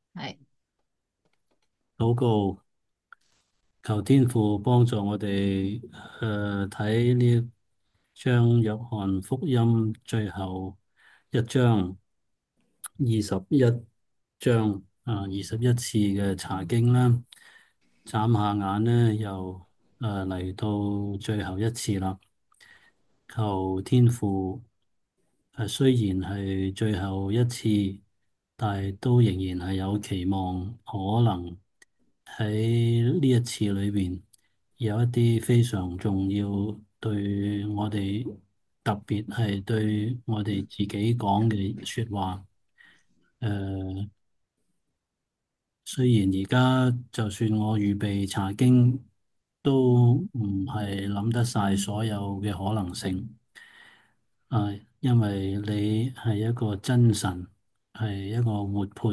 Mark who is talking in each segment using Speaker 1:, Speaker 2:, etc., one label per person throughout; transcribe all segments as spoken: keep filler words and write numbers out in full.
Speaker 1: 係。
Speaker 2: 禱告，求天父幫助我哋誒睇呢一章約翰福音最後一章二十一章啊，二十一次嘅查經啦。眨下眼呢，又誒嚟到最後一次啦。求天父誒，雖然係最後一次，但係都仍然係有期望，可能喺呢一次裏邊有一啲非常重要對我哋，特別係對我哋自己講嘅説話。誒、雖然而家就算我預備查經，都唔係諗得晒所有嘅可能性。啊，因為你係一個真神，係一個活潑、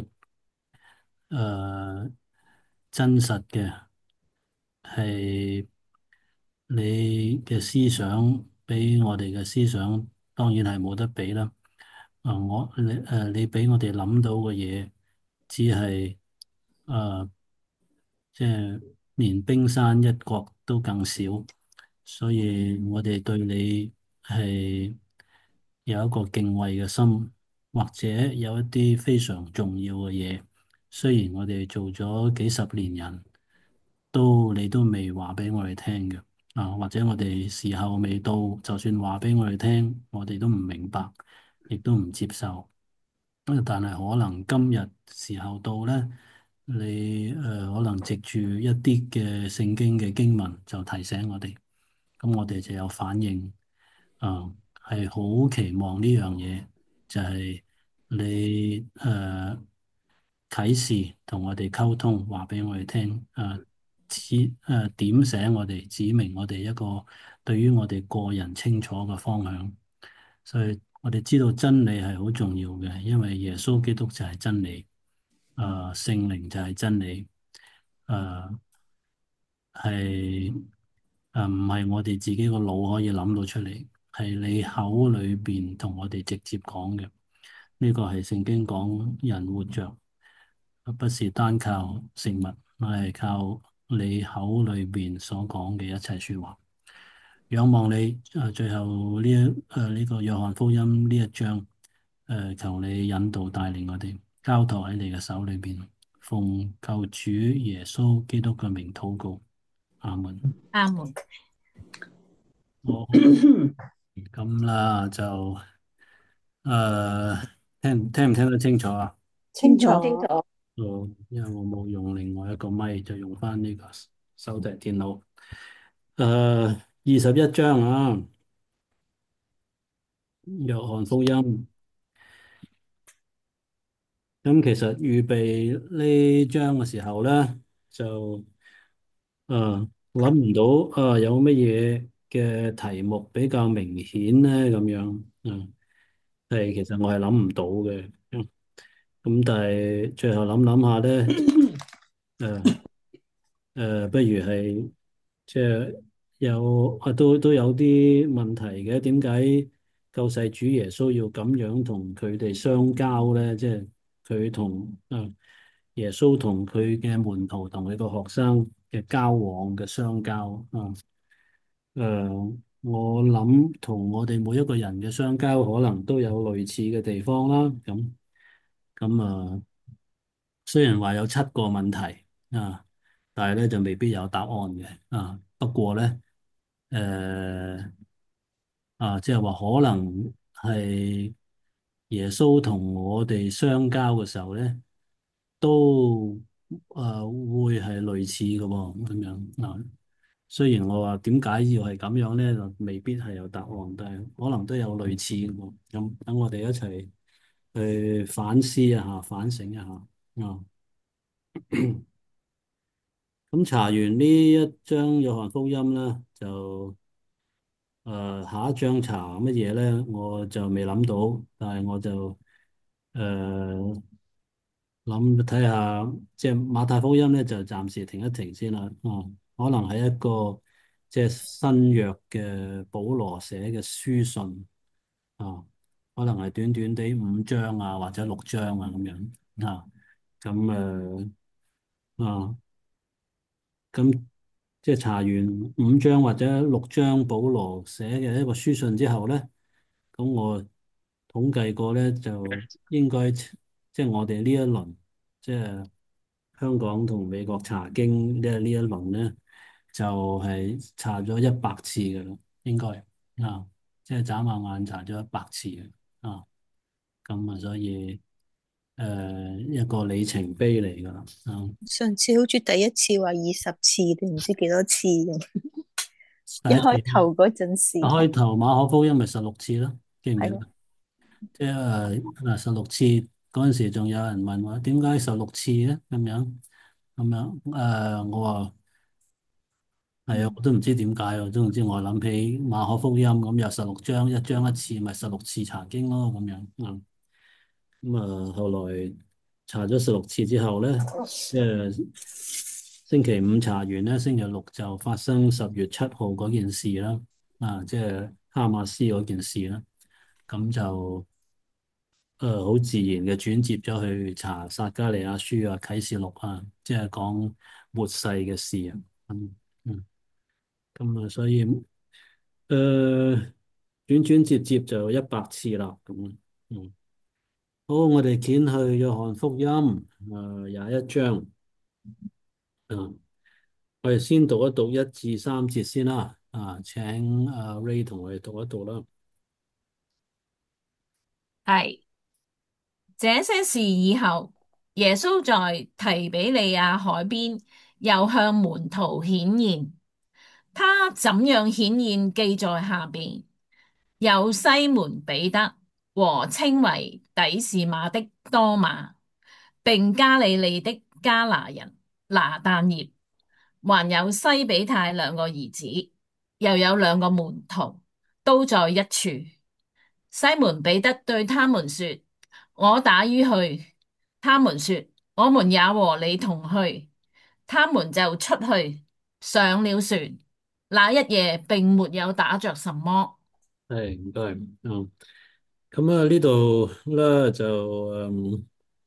Speaker 2: 誒、真實嘅，係你嘅思想比我哋嘅思想當然係冇得比啦。啊，我你誒，你俾我哋諗到嘅嘢，只係誒，即係連冰山一角都更少，所以我哋對你係有一個敬畏嘅心，或者有一啲非常重要嘅嘢，雖然我哋做咗幾十年人，都你都未話俾我哋聽嘅。啊，或者我哋時候未到，就算話俾我哋聽，我哋都唔明白，亦都唔接受。但係可能今日時候到咧，你誒、呃、可能藉住一啲嘅聖經嘅經文就提醒我哋，咁我哋就有反應。啊，係好期望呢樣嘢，就係你誒、呃、啟示同我哋溝通，話俾我哋聽，誒指誒點醒我哋，指明我哋一個對於我哋個人清楚嘅方向。所以我哋知道真理係好重要嘅，因為耶穌基督就係真理，誒聖靈就係真理，誒係誒唔係我哋自己個腦可以諗到出嚟，係你口裏邊同我哋直接講嘅。呢個係聖經講人活着，不是單靠食物，係靠你口裏邊所講嘅一切說話。仰望你誒，最後呢一誒呢個約翰福音呢一章，誒求你引導帶領我哋，交託喺你嘅手裏邊，奉救主耶穌基督嘅名禱告，阿門。
Speaker 1: 啱門。
Speaker 2: 好，咁啦就誒聽聽唔聽得清楚啊？
Speaker 1: 清楚。
Speaker 3: 清楚。
Speaker 2: 哦，因為我冇用另外一個咪，就用翻呢個手提電腦。誒，二十一章啊，約翰福音。咁其實預備呢章嘅時候咧，就誒諗唔到啊有乜嘢嘅題目比較明顯咧咁樣。嗯，係其實我係諗唔到嘅。嗯，咁但係最後諗諗下咧，誒。誒、呃不如係即係有啊，都都有啲問題嘅。點解救世主耶穌要咁樣同佢哋相交咧？即係佢同誒耶穌同佢嘅門徒同佢個學生嘅交往嘅相交啊。誒、我諗同我哋每一個人嘅相交可能都有類似嘅地方啦。咁咁啊。雖然話有七個問題啊，但係咧就未必有答案嘅啊。不過咧，誒啊，即係話可能係耶穌同我哋相交嘅時候咧，都啊會係類似嘅喎，咁樣啊。雖然我話點解要係咁樣咧，就未必係有答案，但係可能都有類似嘅喎。咁等我哋一齊去反思一下，反省一下啊。咁查完呢一章約翰福音咧，就誒、呃、下一章查乜嘢咧？我就未諗到，但係我就誒諗睇下，即係馬太福音咧，就暫時停一停先啦。嗯，可能係一個即係新約嘅保羅寫嘅書信啊，可能係短短地五章啊，或者六章啊咁樣啊。 咁誒啊，咁即係查完五章或者六章保羅寫嘅一個書信之後咧，咁我統計過咧，就應該即係我哋呢一輪即係香港同美國查經即係呢一輪咧，就係查咗一百次嘅啦，應該啊，即係眨下眼查咗一百次嘅啊，咁啊，所以誒一個里程碑嚟㗎啦，啊，
Speaker 1: 上次好似第一次話二十次定唔知幾多次咁，一
Speaker 2: 第一次
Speaker 1: 開頭嗰陣時
Speaker 2: 一開頭馬可福音咪十六次咯，記唔記得？
Speaker 1: 係咯，
Speaker 2: 即係誒嗱十六次嗰陣時，仲有人問我點解十六次咧？咁樣咁樣誒，我話。係啊，
Speaker 1: 嗯，
Speaker 2: 我都唔知點解啊，總之我諗起馬可福音咁有十六章，一章一次，咪十六次查經咯咁樣。嗯，咁啊，後來查咗十六次之後咧，即係星期五查完咧，星期六就發生十月七號嗰件事啦。啊，即係哈馬斯嗰件事啦。咁就誒好自然嘅轉接咗去查撒迦利亞書啊、啟示錄啊，即係講末世嘅事啊。嗯嗯。咁啊，所以誒，轉轉接接就一百次啦，咁啊，嗯，好，我哋捲去約翰福音，誒，廿一章，嗯，我哋先讀一讀一至三節先啦，啊，請阿 Ray 同我哋讀一讀啦。
Speaker 3: 係這些事以後，耶穌在提比利亞海邊又向門徒顯現。他怎樣顯現，記在下邊。有西門彼得和稱為底士馬的多馬，並加利利的加拿人拿但業，還有西比泰兩個兒子，又有兩個門徒，都在一處。西門彼得對他們說：我打魚去。他們說：我們也和你同去。他們就出去，上了船。那一夜並沒有打着什麼。
Speaker 2: 係，唔該，嗯，咁啊呢度咧就誒，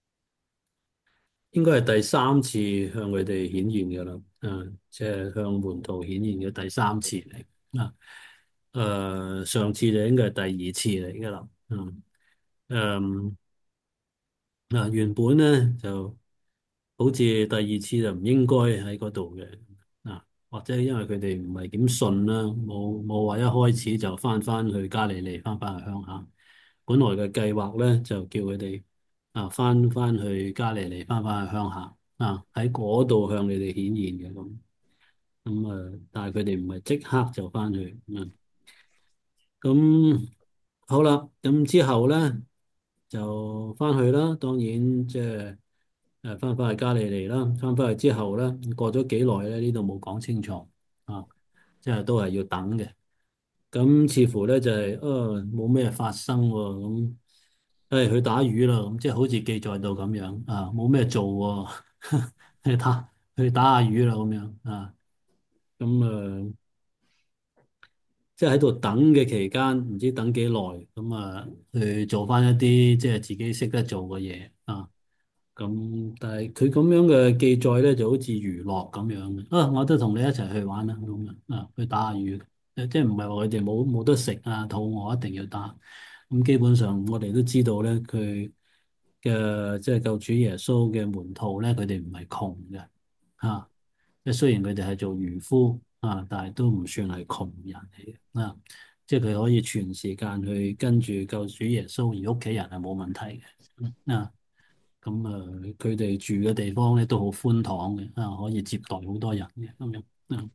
Speaker 2: 應該係第三次向佢哋顯現嘅啦，啊，即係向門徒顯現嘅第三次嚟，啊，誒，上次就應該係第二次嚟嘅啦，嗯。誒嗱，原本咧就好似第二次就唔應該喺嗰度嘅，啊，或者因為佢哋唔係點信啦，冇冇話一開始就翻翻去加利利，翻翻去鄉下。本來嘅計劃咧就叫佢哋啊翻翻去加利利，翻翻去鄉下，啊喺嗰度向你哋顯現嘅咁，咁啊，但係佢哋唔係即刻就翻去，嗯，咁好啦，咁之後咧。就翻去啦，當然即係誒翻返去加利利啦，翻返去之後咧，過咗幾耐咧？呢度冇講清楚啊，即係都係要等嘅。咁似乎咧就係誒冇咩發生喎，咁誒去打魚啦，咁即係好似記載到咁樣啊，冇咩做喎，去打去打下魚啦咁樣啊，咁誒。即係喺度等嘅期間，唔知等幾耐，咁啊去做翻一啲即係自己識得做嘅嘢啊。咁但係佢咁樣嘅記載咧，就好似娛樂咁樣嘅啊！我都同你一齊去玩啦，咁樣啊，去打下魚。誒即係唔係話佢哋冇冇得食啊，肚餓一定要打。咁基本上我哋都知道咧，佢嘅即係救主耶穌嘅門徒咧，佢哋唔係窮嘅啊。即係雖然佢哋係做漁夫啊，但係都唔算係窮人嚟嘅啊。即係佢可以全時間去跟住救主耶穌，而屋企人係冇問題嘅啊。咁啊，佢哋住嘅地方咧都好寬敞嘅啊，可以接待好多人嘅咁樣啊。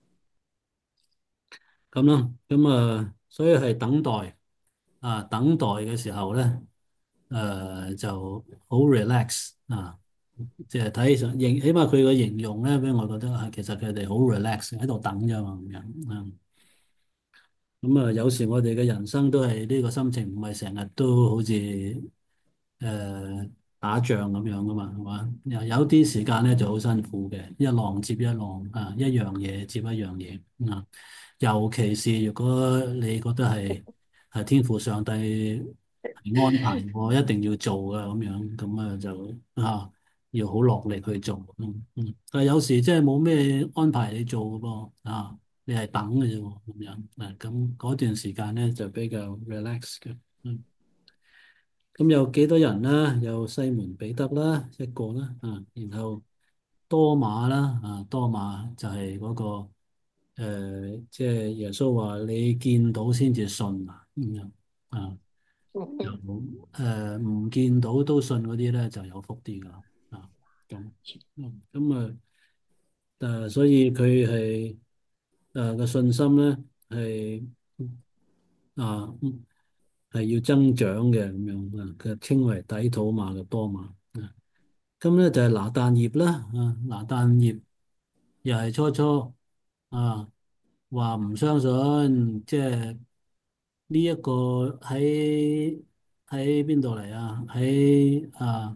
Speaker 2: 咁咯，咁啊，所以係等待啊，等待嘅時候咧，誒、就好 relax 啊。即係睇起上形，起碼佢個形容咧，俾我覺得係其實佢哋好 relax 喺度等啫嘛，咁樣啊。咁啊，有時我哋嘅人生都係呢個心情，唔係成日都好似誒、打仗咁樣噶嘛，係嘛？有有啲時間咧就好辛苦嘅，一浪接一浪啊，一樣嘢接一樣嘢啊。尤其是如果你覺得係係天父上帝係安排我一定要做嘅咁樣，咁啊就啊。 要好落力去做。嗯嗯，但係有時即係冇咩安排你做嘅噃啊，你係等嘅啫喎，咁樣啊，咁嗰段時間咧就比較 relax 嘅。嗯，咁有幾多人啦？有西門彼得啦，一個啦，啊，然後多馬啦，啊，多馬就係嗰個誒，即係耶穌話你見到先至信啊，咁樣啊。有誒唔見到都信嗰啲咧就有福啲噶啊，咁嗯咁啊誒，所以佢係誒個信心咧係啊嗯係要增長嘅咁樣啊，佢稱為底土馬嘅多馬啊。咁咧就係拿但業啦啊，拿但業又係初初啊話唔相信，即係呢一個喺喺邊度嚟啊？喺啊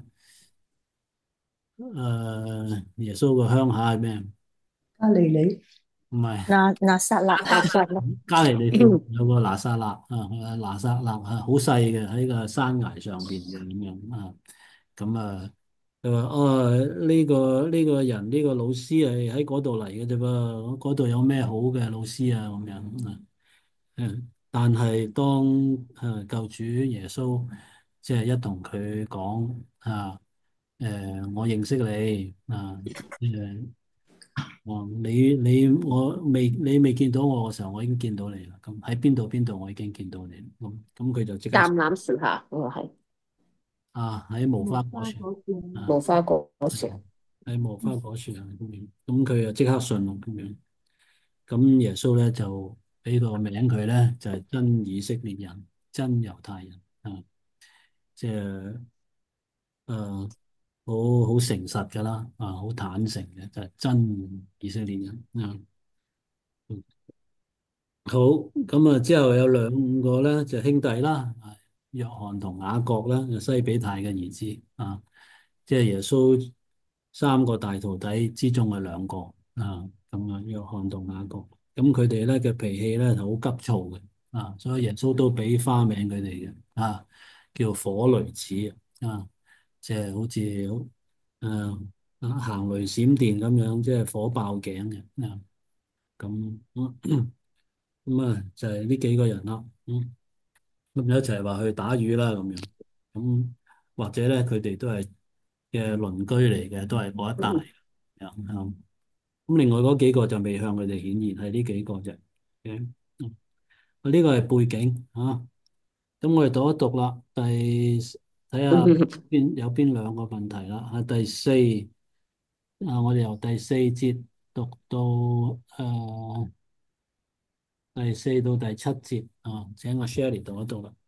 Speaker 2: 誒耶穌個鄉下係咩？
Speaker 4: 加利利。
Speaker 2: 唔係
Speaker 1: 拿拿撒勒。
Speaker 4: 阿撒啦。
Speaker 2: 加利利附近有個拿撒勒啊，拿撒勒啊，好細嘅喺個山崖上邊嘅咁樣啊。咁啊，佢話哦呢個呢個人呢個老師係喺嗰度嚟嘅啫噃，嗰度有咩好嘅老師啊咁樣啊。嗯，但係當誒救主耶穌即係一同佢講啊，誒我認識你啊，誒哦你你我未你未見到我嘅時候，我已經見到你啦。咁喺邊度邊度，我已經見到你。咁咁佢就即刻
Speaker 4: 橄欖樹下嗰個係
Speaker 2: 啊喺無花
Speaker 4: 無
Speaker 2: 果樹
Speaker 4: 花果樹。
Speaker 2: 啊
Speaker 4: 無花果樹。
Speaker 2: 喺無花果樹啊咁樣，咁佢就即刻信咯咁樣。咁耶穌咧就俾個名佢咧，就係真以色列人，真猶太人啊。即係誒好好誠實噶啦，啊好坦誠嘅就係、是、真以色列人啊。嗯好，咁啊之後有兩個咧就兄弟啦，啊約翰同雅各啦，就西比泰嘅兒子啊，即係耶穌三個大徒弟之中嘅兩個啊。咁啊約翰同雅各，咁佢哋咧嘅脾氣咧就好急躁嘅啊，所以耶穌都俾花名佢哋嘅啊，叫火雷子啊。即係好似誒啊行雷閃電咁樣，即係火爆頸嘅啊。咁咁啊就係呢幾個人啦。嗯，咁一齊話去打魚啦咁樣。咁或者咧佢哋都係嘅鄰居嚟嘅，都係嗰一帶嚟嘅。咁咁另外嗰幾個就未向佢哋顯現，係呢幾個啫。嗯，啊呢個係背景啊。咁我哋讀一讀啦，第睇下邊有邊兩個問題啦。啊，第四啊，我哋由第四節讀到誒、呃第四到第七節啊，請我 share 嚟讀一讀啦。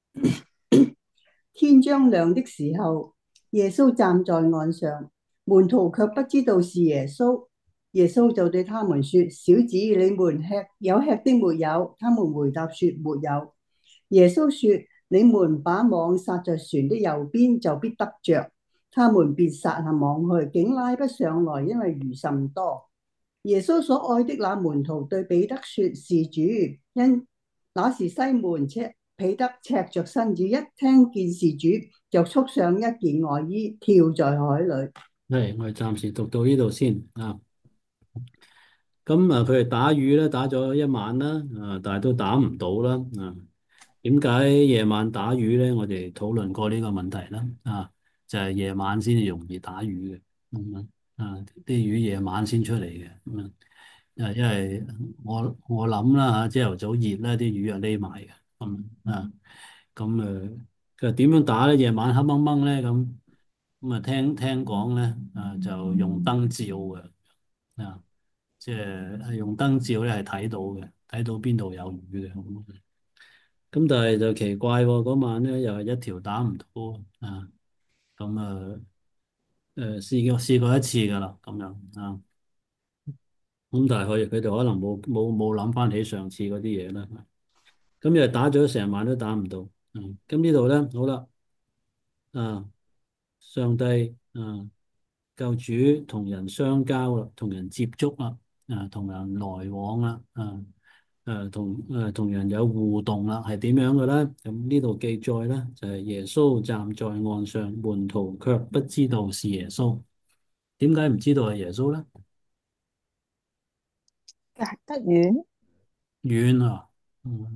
Speaker 4: 天將亮的時候，耶穌站在岸上，門徒卻不知道是耶穌。耶穌就對他們說：小子，你們吃有吃的沒有？他們回答說：沒有。耶穌說：你們把網撒在船的右邊，就必得着。他們便撒下網去，竟拉不上來，因為魚甚多。耶穌所愛的那門徒對彼得說：是主。因那時西門赤彼得赤着身子，一聽見是主，就束上一件外衣，跳在海裏。
Speaker 2: 係，我哋暫時讀到呢度先啊。咁啊，佢哋打魚咧，打咗一晚啦，啊，但係都打唔到啦。啊，點解夜晚打魚咧？我哋討論過呢個問題啦。啊，就係夜晚先至容易打魚嘅。咁樣啊，啲魚夜晚先出嚟嘅。咁樣啊，因為我我諗啦嚇，朝頭早熱咧，啲魚啊匿埋嘅。咁啊，咁誒，佢話點樣打咧？夜晚黑掹掹咧，咁咁啊，聽聽講咧，啊，就用燈照嘅。啊。即係係用燈照咧，係睇到嘅，睇到邊度有魚嘅。咁咁但係就奇怪喎，嗰晚咧又係一條打唔到啊。咁啊誒試過試過一次㗎啦，咁樣啊。咁但係佢佢哋可能冇冇冇諗翻起上次嗰啲嘢啦。咁又打咗成晚都打唔到。嗯，咁呢度咧好啦。啊，上帝啊，救主同人相交啦，同人接觸啦，啊，同人來往啦，啊。 誒同誒同人有互動啦，係點樣嘅咧？咁呢度記載咧就係耶穌站在岸上，門徒卻不知道是耶穌。點解唔知道係耶穌咧？
Speaker 1: 隔得遠。
Speaker 2: 遠啊，嗯，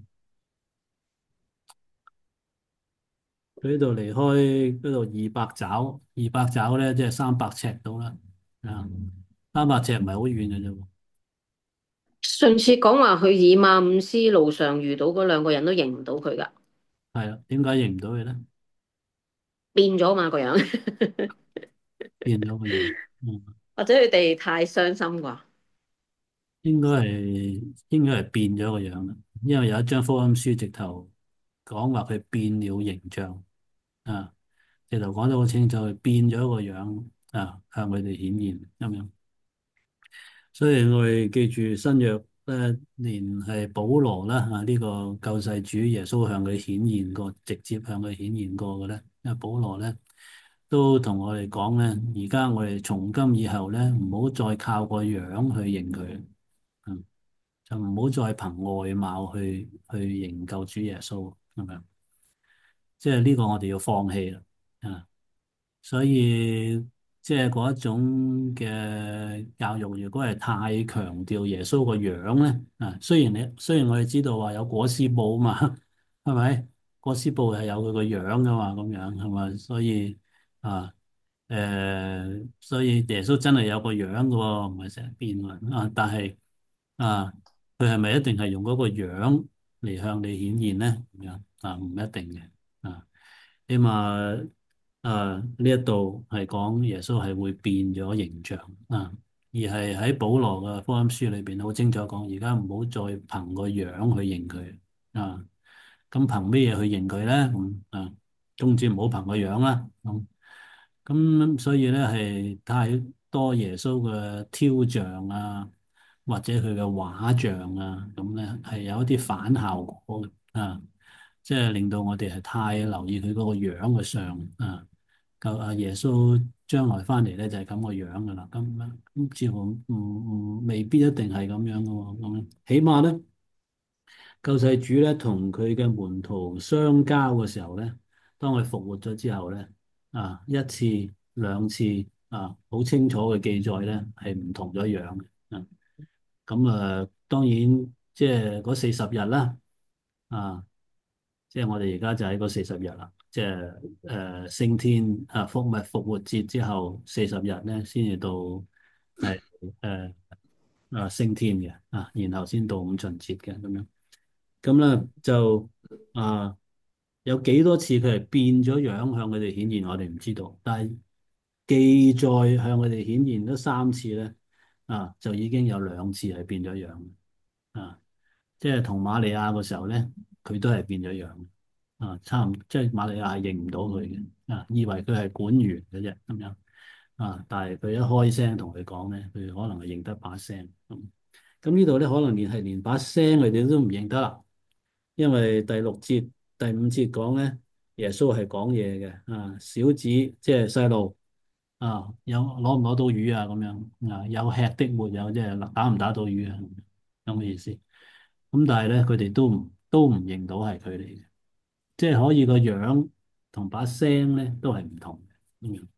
Speaker 2: 佢呢度離開嗰度二百爪，二百爪咧即係三百尺到啦，啊，三百尺唔係好遠嘅啫喎。
Speaker 5: 上次講話去以馬忤斯路上遇到嗰兩個人都認唔到佢噶，
Speaker 2: 係啊，點解認唔到佢咧？
Speaker 5: 變咗嘛個樣，
Speaker 2: 變咗個樣，嗯，
Speaker 5: 或者佢哋太傷心啩？
Speaker 2: 應該係應該係變咗個樣啦，因為有一張福音書直頭講話佢變了形象。啊，直頭講得好清楚，佢變咗個樣啊，向佢哋顯現咁樣。所以我哋記住新約咧，連係保羅啦啊，呢個救世主耶穌向佢顯現過，直接向佢顯現過嘅咧。因為保羅咧都同我哋講咧，而家我哋從今以後咧，唔好再靠個樣去認佢，嗯，就唔好再憑外貌去去認救主耶穌咁樣。即係呢個我哋要放棄啦，啊！所以即係嗰一種嘅教育，如果係太強調耶穌個樣咧，啊，雖然你雖然我哋知道話有裹屍布啊嘛，係咪？裹屍布係有佢個樣噶嘛，咁樣係咪？所以啊，誒、所以耶穌真係有個樣噶喎，唔係成日變喎啊！但係啊，佢係咪一定係用嗰個樣嚟向你顯現咧？咁樣啊，唔一定嘅啊。起碼啊，呢一度係講耶穌係會變咗形象啊，而係喺保羅嘅福音書裏邊好清楚講，而家唔好再憑個樣去認佢啊。咁憑咩嘢去認佢咧？咁啊，總之唔好憑個樣啦。咁咁所以咧係太多耶穌嘅雕像啊，或者佢嘅畫像啊，咁咧係有一啲反效果嘅啊。即係令到我哋係太留意佢嗰個樣嘅相啊，救啊耶穌將來翻嚟咧就係咁個樣噶啦，咁樣咁似乎唔唔未必一定係咁樣噶喎，咁起碼咧救世主咧同佢嘅門徒相交嘅時候咧，當佢復活咗之後咧啊一次兩次啊好清楚嘅記載咧係唔同咗樣嘅啊，咁啊當然即係嗰四十日啦啊。即係我哋而家就喺嗰四十日啦，即係誒升天啊復唔係復活節之後四十日咧，先至到係誒啊升天嘅啊，然後先到五旬節嘅咁樣。咁咧就啊有幾多次佢係變咗樣向佢哋顯現，我哋唔知道，但係記載向佢哋顯現咗三次咧啊，就已經有兩次係變咗樣啊，即係同瑪利亞嘅時候咧，佢都係變咗樣。啊，差唔即係瑪利亞係認唔到佢嘅，啊，以為佢係管員嘅啫咁樣，啊，但係佢一開聲同佢講咧，佢可能係認得把聲咁。咁呢度咧可能連係連把聲佢哋都唔認得啦，因為第六節、第五節講咧，耶穌係講嘢嘅，啊，小子即係細路，啊，有攞唔攞到魚啊咁樣，啊，有吃的沒有，即係打唔打到魚啊咁嘅意思。咁但係咧，佢哋都唔都唔認到係佢嚟嘅。即係可以個樣同把聲咧都係唔同嘅咁樣。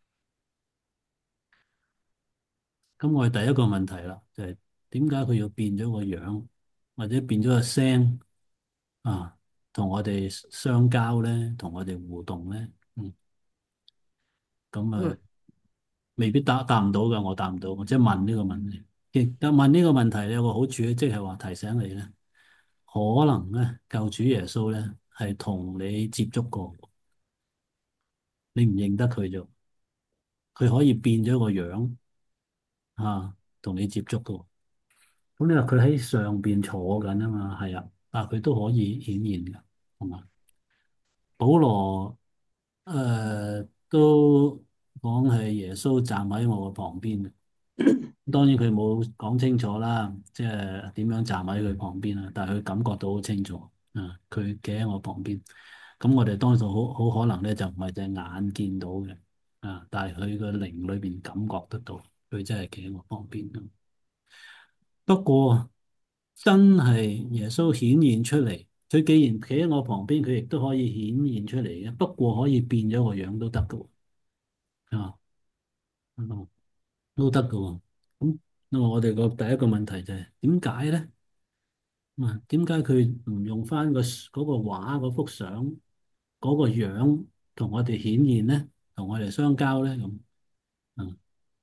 Speaker 2: 咁我哋第一個問題啦，就係點解佢要變咗個樣，或者變咗個聲啊，同我哋相交咧，同我哋互動咧？嗯，咁啊，
Speaker 5: 嗯，
Speaker 2: 未必答答唔到㗎，我答唔到，我即係問呢個問題。亦但問呢個問題有個好處咧，即係話提醒你咧，可能咧救主耶穌咧係同你接觸過，你唔認得佢啫，佢可以變咗個樣。啊，同你接觸噶，咁你話佢喺上邊坐緊啊嘛，係啊，但係佢都可以顯現噶，係嘛？保羅誒、呃、都講係耶穌站喺我嘅旁邊嘅，當然佢冇講清楚啦，即係點樣站喺佢旁邊啊，但係佢感覺到好清楚，啊，佢企喺我旁邊，咁我哋當時好好可能咧就唔係隻眼見到嘅，啊，但係佢個靈裏邊感覺得到，佢真係企喺我旁邊。不過真係耶穌顯現出嚟。佢既然企喺我旁邊，佢亦都可以顯現出嚟嘅。不過可以變咗個樣都得㗎喎，啊，嗯都得㗎喎。咁咁我哋個第一個問題就係點解咧？啊，點解佢唔用翻個嗰個畫嗰幅相嗰個樣同我哋顯現咧，同我哋相交咧咁？嗯，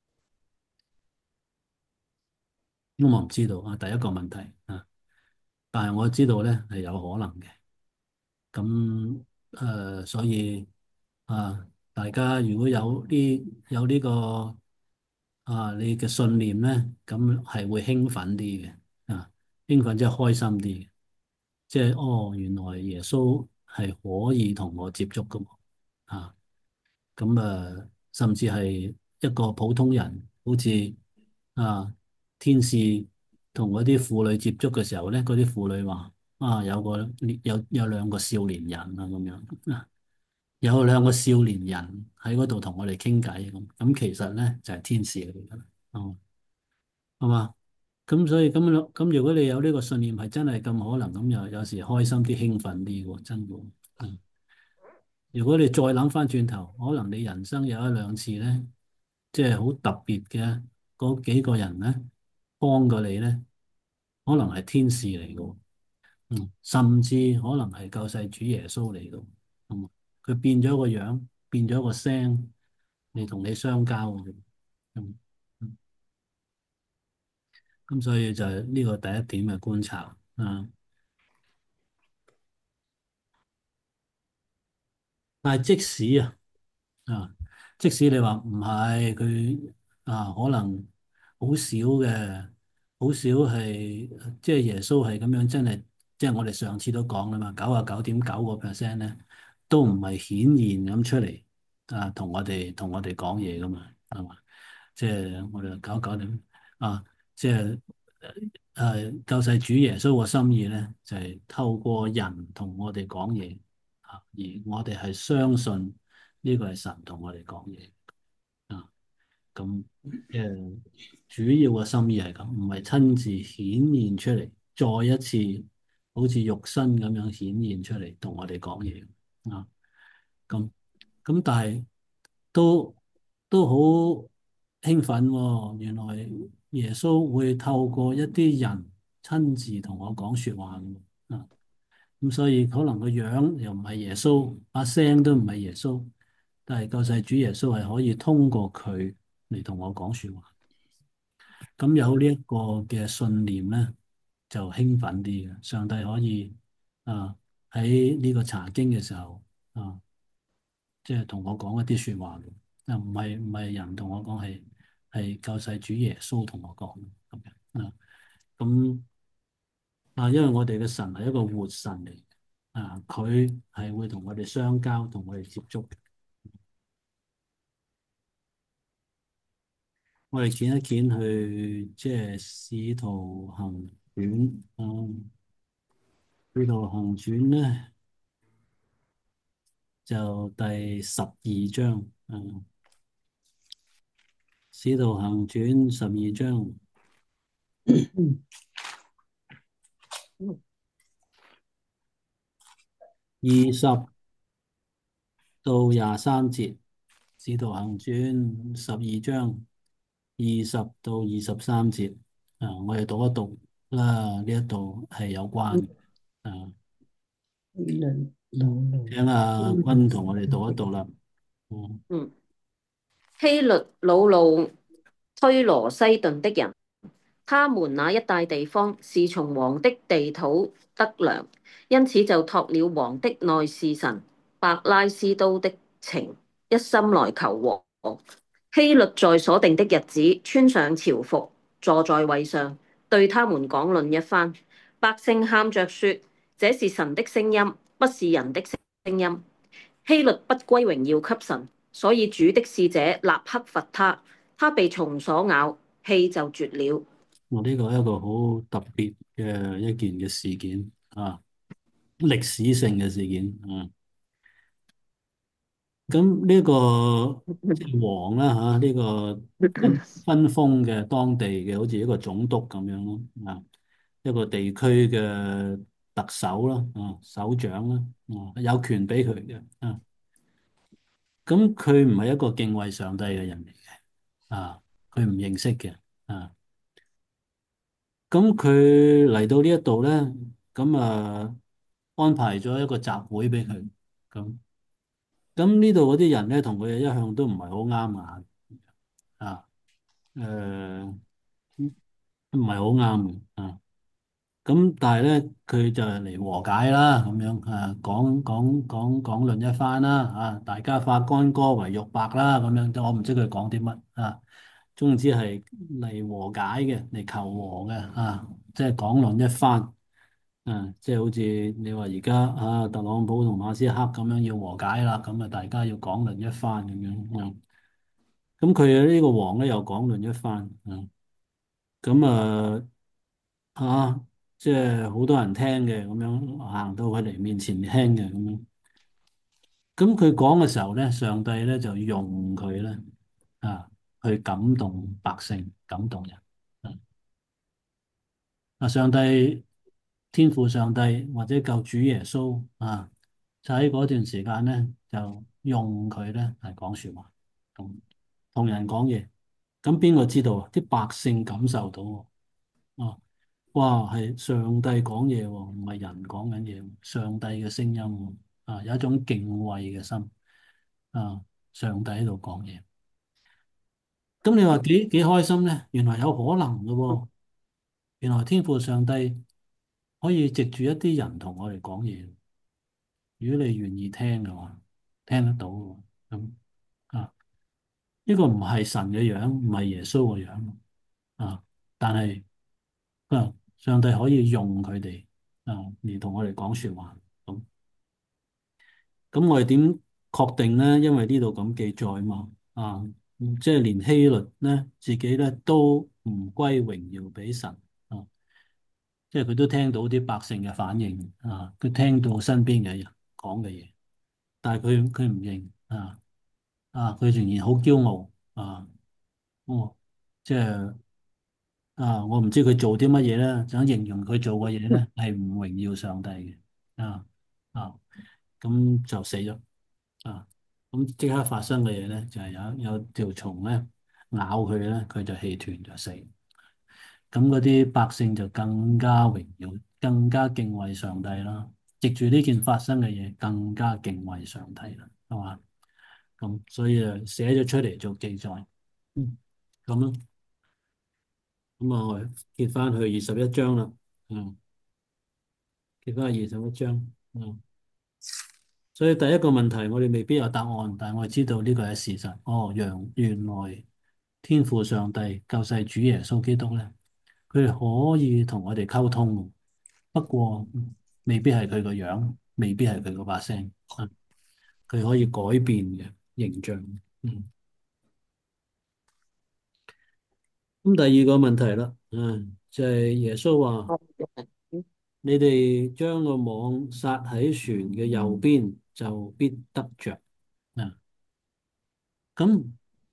Speaker 2: 咁我唔知道啊。第一個問題啊，但係我知道咧係有可能嘅。咁誒、呃所以啊，大家如果有啲有呢個啊，你嘅信念咧，咁係會興奮啲嘅啊，興奮即係開心啲嘅，即係哦，原來耶穌係可以同我接觸噶喎啊，咁啊，甚至係一個普通人，好似啊天使同嗰啲婦女接觸嘅時候咧，嗰啲婦女話啊，有個有有兩個少年人啊咁樣啊。有兩個少年人喺嗰度同我哋傾偈咁，咁其實咧就係天使嚟噶啦，哦，係嘛？咁所以咁樣咁，如果你有呢個信念係真係咁可能，咁又有時開心啲、興奮啲喎，真嘅。嗯，如果你再諗翻轉頭，可能你人生有一兩次咧，即係好特別嘅嗰幾個人咧，幫過你咧，可能係天使嚟嘅喎。嗯，甚至可能係救世主耶穌嚟嘅，咁佢變咗個樣，變咗個聲嚟同你相交嘅，咁嗯咁所以就係呢個第一點嘅觀察啊。但係即使啊。啊，即使你話唔係佢啊，可能好少嘅，好少係即係耶穌係咁樣，真係即係我哋上次都講啦嘛，九啊九點九個 percent 咧，都唔係顯現咁出嚟啊，同我哋同我哋講嘢噶嘛，係嘛？即係我哋九九點啊，即係誒救世主耶穌個心意咧，就係透過人同我哋講嘢啊，而我哋係相信。呢個係神同我哋講嘢啊，咁誒主要嘅心意係咁，唔係親自顯現出嚟，再一次好似肉身咁樣顯現出嚟同我哋講嘢啊，咁咁但係都都好興奮喎，原來耶穌會透過一啲人親自同我講説話嘅啊。咁所以可能個樣又唔係耶穌，把聲都唔係耶穌，但係救世主耶穌係可以通過佢嚟同我講說話。咁有呢一個嘅信念咧，就興奮啲嘅。上帝可以啊喺呢個查經嘅時候啊，即係同我講一啲說話嘅，啊唔係唔係人同我講，係係救世主耶穌同我講咁樣啊。咁啊，因為我哋嘅神係一個活神嚟。啊！佢係會同我哋相交，同我哋接觸嘅。我哋見一見去，即係《使徒行傳》。嗯，《使徒行傳》咧就第十二章。嗯，《使徒行傳》十二章二十到廿三節，《使徒行傳》十二章二十到二十三節。啊，我哋讀一讀啦，呢一度係有關。啊。
Speaker 4: 希律魯路
Speaker 2: 請阿君同我哋讀一讀啦。嗯，
Speaker 5: 嗯，希律魯路推羅西頓的人，他們那一帶地方是從王的地土得糧，因此就託了王的內侍臣伯拉斯都的情，一心來求王。希律在所定的日子穿上朝服，坐在位上，對他們講論一番。百姓喊着說：這是神的聲音，不是人的聲音。希律不歸榮耀給神，所以主的使者立刻罰他，他被蟲所咬，氣就絕了。
Speaker 2: 我呢個係一個好特別嘅一件嘅事件啊，歷史性嘅事件啊。咁呢個即係王啦吓，呢個分分封嘅當地嘅，好似一個總督咁樣咯啊。 一個地區嘅特首啦，啊，首長啦，啊，有權俾佢嘅，啊，咁佢唔係一個敬畏上帝嘅人嚟嘅，啊，佢唔認識嘅，啊，咁佢嚟到呢一度咧，咁啊安排咗一個集會俾佢，咁咁呢度嗰啲人咧，同佢一向都唔係好啱眼，啊，誒唔係好啱嘅，啊。咁但係咧，佢就嚟和解啦，咁樣啊，講講講講論一番啦，啊，大家化干戈為玉帛啦，咁樣，我唔知佢講啲乜啊，總之係嚟和解嘅，嚟求和嘅，啊，即係講論一番，啊，即係好似你話而家啊，特朗普同馬斯克咁樣要和解啦，咁啊，大家要講論一番咁樣，啊，咁佢呢個王咧又講論一番，啊，咁啊。啊，即係好多人聽嘅，咁樣行到佢哋面前聽嘅，咁樣。咁佢講嘅時候咧，上帝咧就用佢咧啊，去感動百姓，感動人。啊，啊上帝天父上帝或者救主耶穌啊，就喺嗰段時間咧，就用佢咧係講說話，同同人講嘢。咁邊個知道啊？啲百姓感受到喎。啊哇，係上帝講嘢喎，唔係人講緊嘢喎，上帝嘅聲音喎，啊，有一種敬畏嘅心，啊，上帝喺度講嘢，咁你話幾幾開心咧？原來有可能嘅喎，原來天父上帝可以藉住一啲人同我哋講嘢，如果你願意聽嘅話，聽得到嘅喎，咁啊，呢個唔係神嘅樣，唔係耶穌嘅樣，啊，但係啊，上帝可以用佢哋啊嚟同我哋講說話。咁咁我哋點確定咧？因為呢度咁記載嘛，啊，嗯即係連希律咧自己咧都唔歸榮耀俾神啊，即係佢都聽到啲百姓嘅反應啊，佢聽到身邊嘅人講嘅嘢，但係佢佢唔認啊，啊，佢仍然好驕傲啊，哦，即係啊，我唔知佢做啲乜嘢咧，想形容佢做嘅嘢咧係唔榮耀上帝嘅啊啊，咁就死咗。啊，咁即刻發生嘅嘢咧，就係有有條蟲咧咬佢咧，佢就氣斷就死。咁嗰啲百姓就更加榮耀，更加敬畏上帝啦。藉住呢件發生嘅嘢，更加敬畏上帝啦，係嘛？咁所以啊，寫咗出嚟做記載。嗯，咁咯。咁啊，我哋揭翻去二十一章啦。嗯，揭翻去二十一章。嗯。所以第一個問題，我哋未必有答案，但係我哋知道呢個係事實。哦，原原來天父上帝救世主耶穌基督咧，佢可以同我哋溝通，不過未必係佢個樣，未必係佢個把聲，啊，佢可以改變嘅形象。嗯，咁第二個問題啦，嗯，就係耶穌話：你哋將個網撒喺船嘅右邊，就必得着。啊，咁。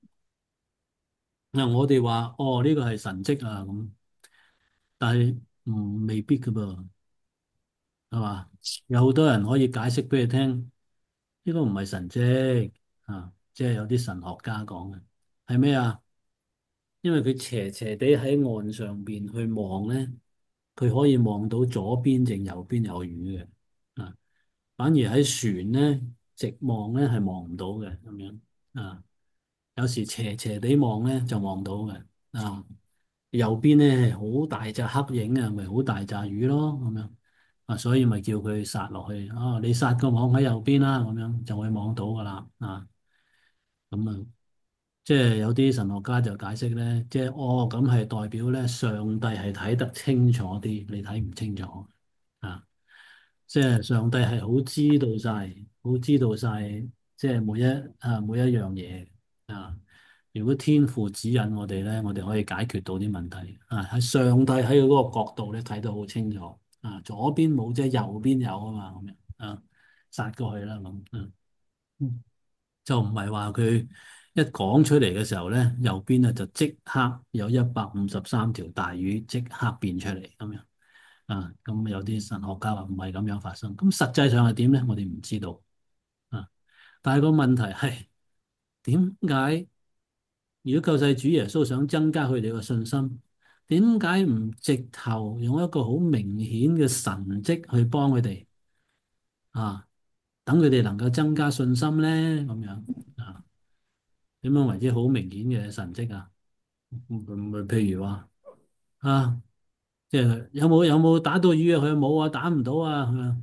Speaker 2: 嗱，我哋話哦，呢個係神蹟啊，咁，但係唔未必噶噃，係嘛？有好多人可以解釋俾你聽，呢個唔係神蹟啊，即係有啲神學家講嘅係咩啊？因為佢斜斜地喺岸上邊去望咧，佢可以望到左邊定右邊有魚嘅啊，反而喺船咧直望咧係望唔到嘅咁樣啊。有時斜斜地望咧就望到嘅啊。右邊咧係好大隻黑影啊，咪好大隻魚咯，咁樣啊，所以咪叫佢撒落去啊。你撒個網喺右邊啦，咁樣就會望到噶啦啊。咁啊，即係有啲神學家就解釋咧，即係哦，咁係代表咧上帝係睇得清楚啲，你睇唔清楚啊。即係上帝係好知道晒，好知道晒，即係每一啊每一樣嘢啊。如果天父指引我哋咧，我哋可以解決到啲問題啊。喺上帝喺佢嗰個角度咧睇得好清楚啊。左邊冇啫，右邊有啊嘛，咁樣啊，殺過去啦咁，嗯，嗯就唔係話佢一講出嚟嘅時候咧，右邊啊就即刻有一百五十三條大魚即刻變出嚟咁樣啊，咁有啲神學家話唔係咁樣發生，咁實際上係點咧？我哋唔知道啊。但係個問題係點解？如果救世主耶穌想增加佢哋嘅信心，點解唔直頭用一個好明顯嘅神蹟去幫佢哋啊？等佢哋能夠增加信心咧，咁樣啊？點樣為之好明顯嘅神蹟啊？咪咪譬如話啊，即係有冇有冇打到魚啊？佢冇啊，打唔到啊。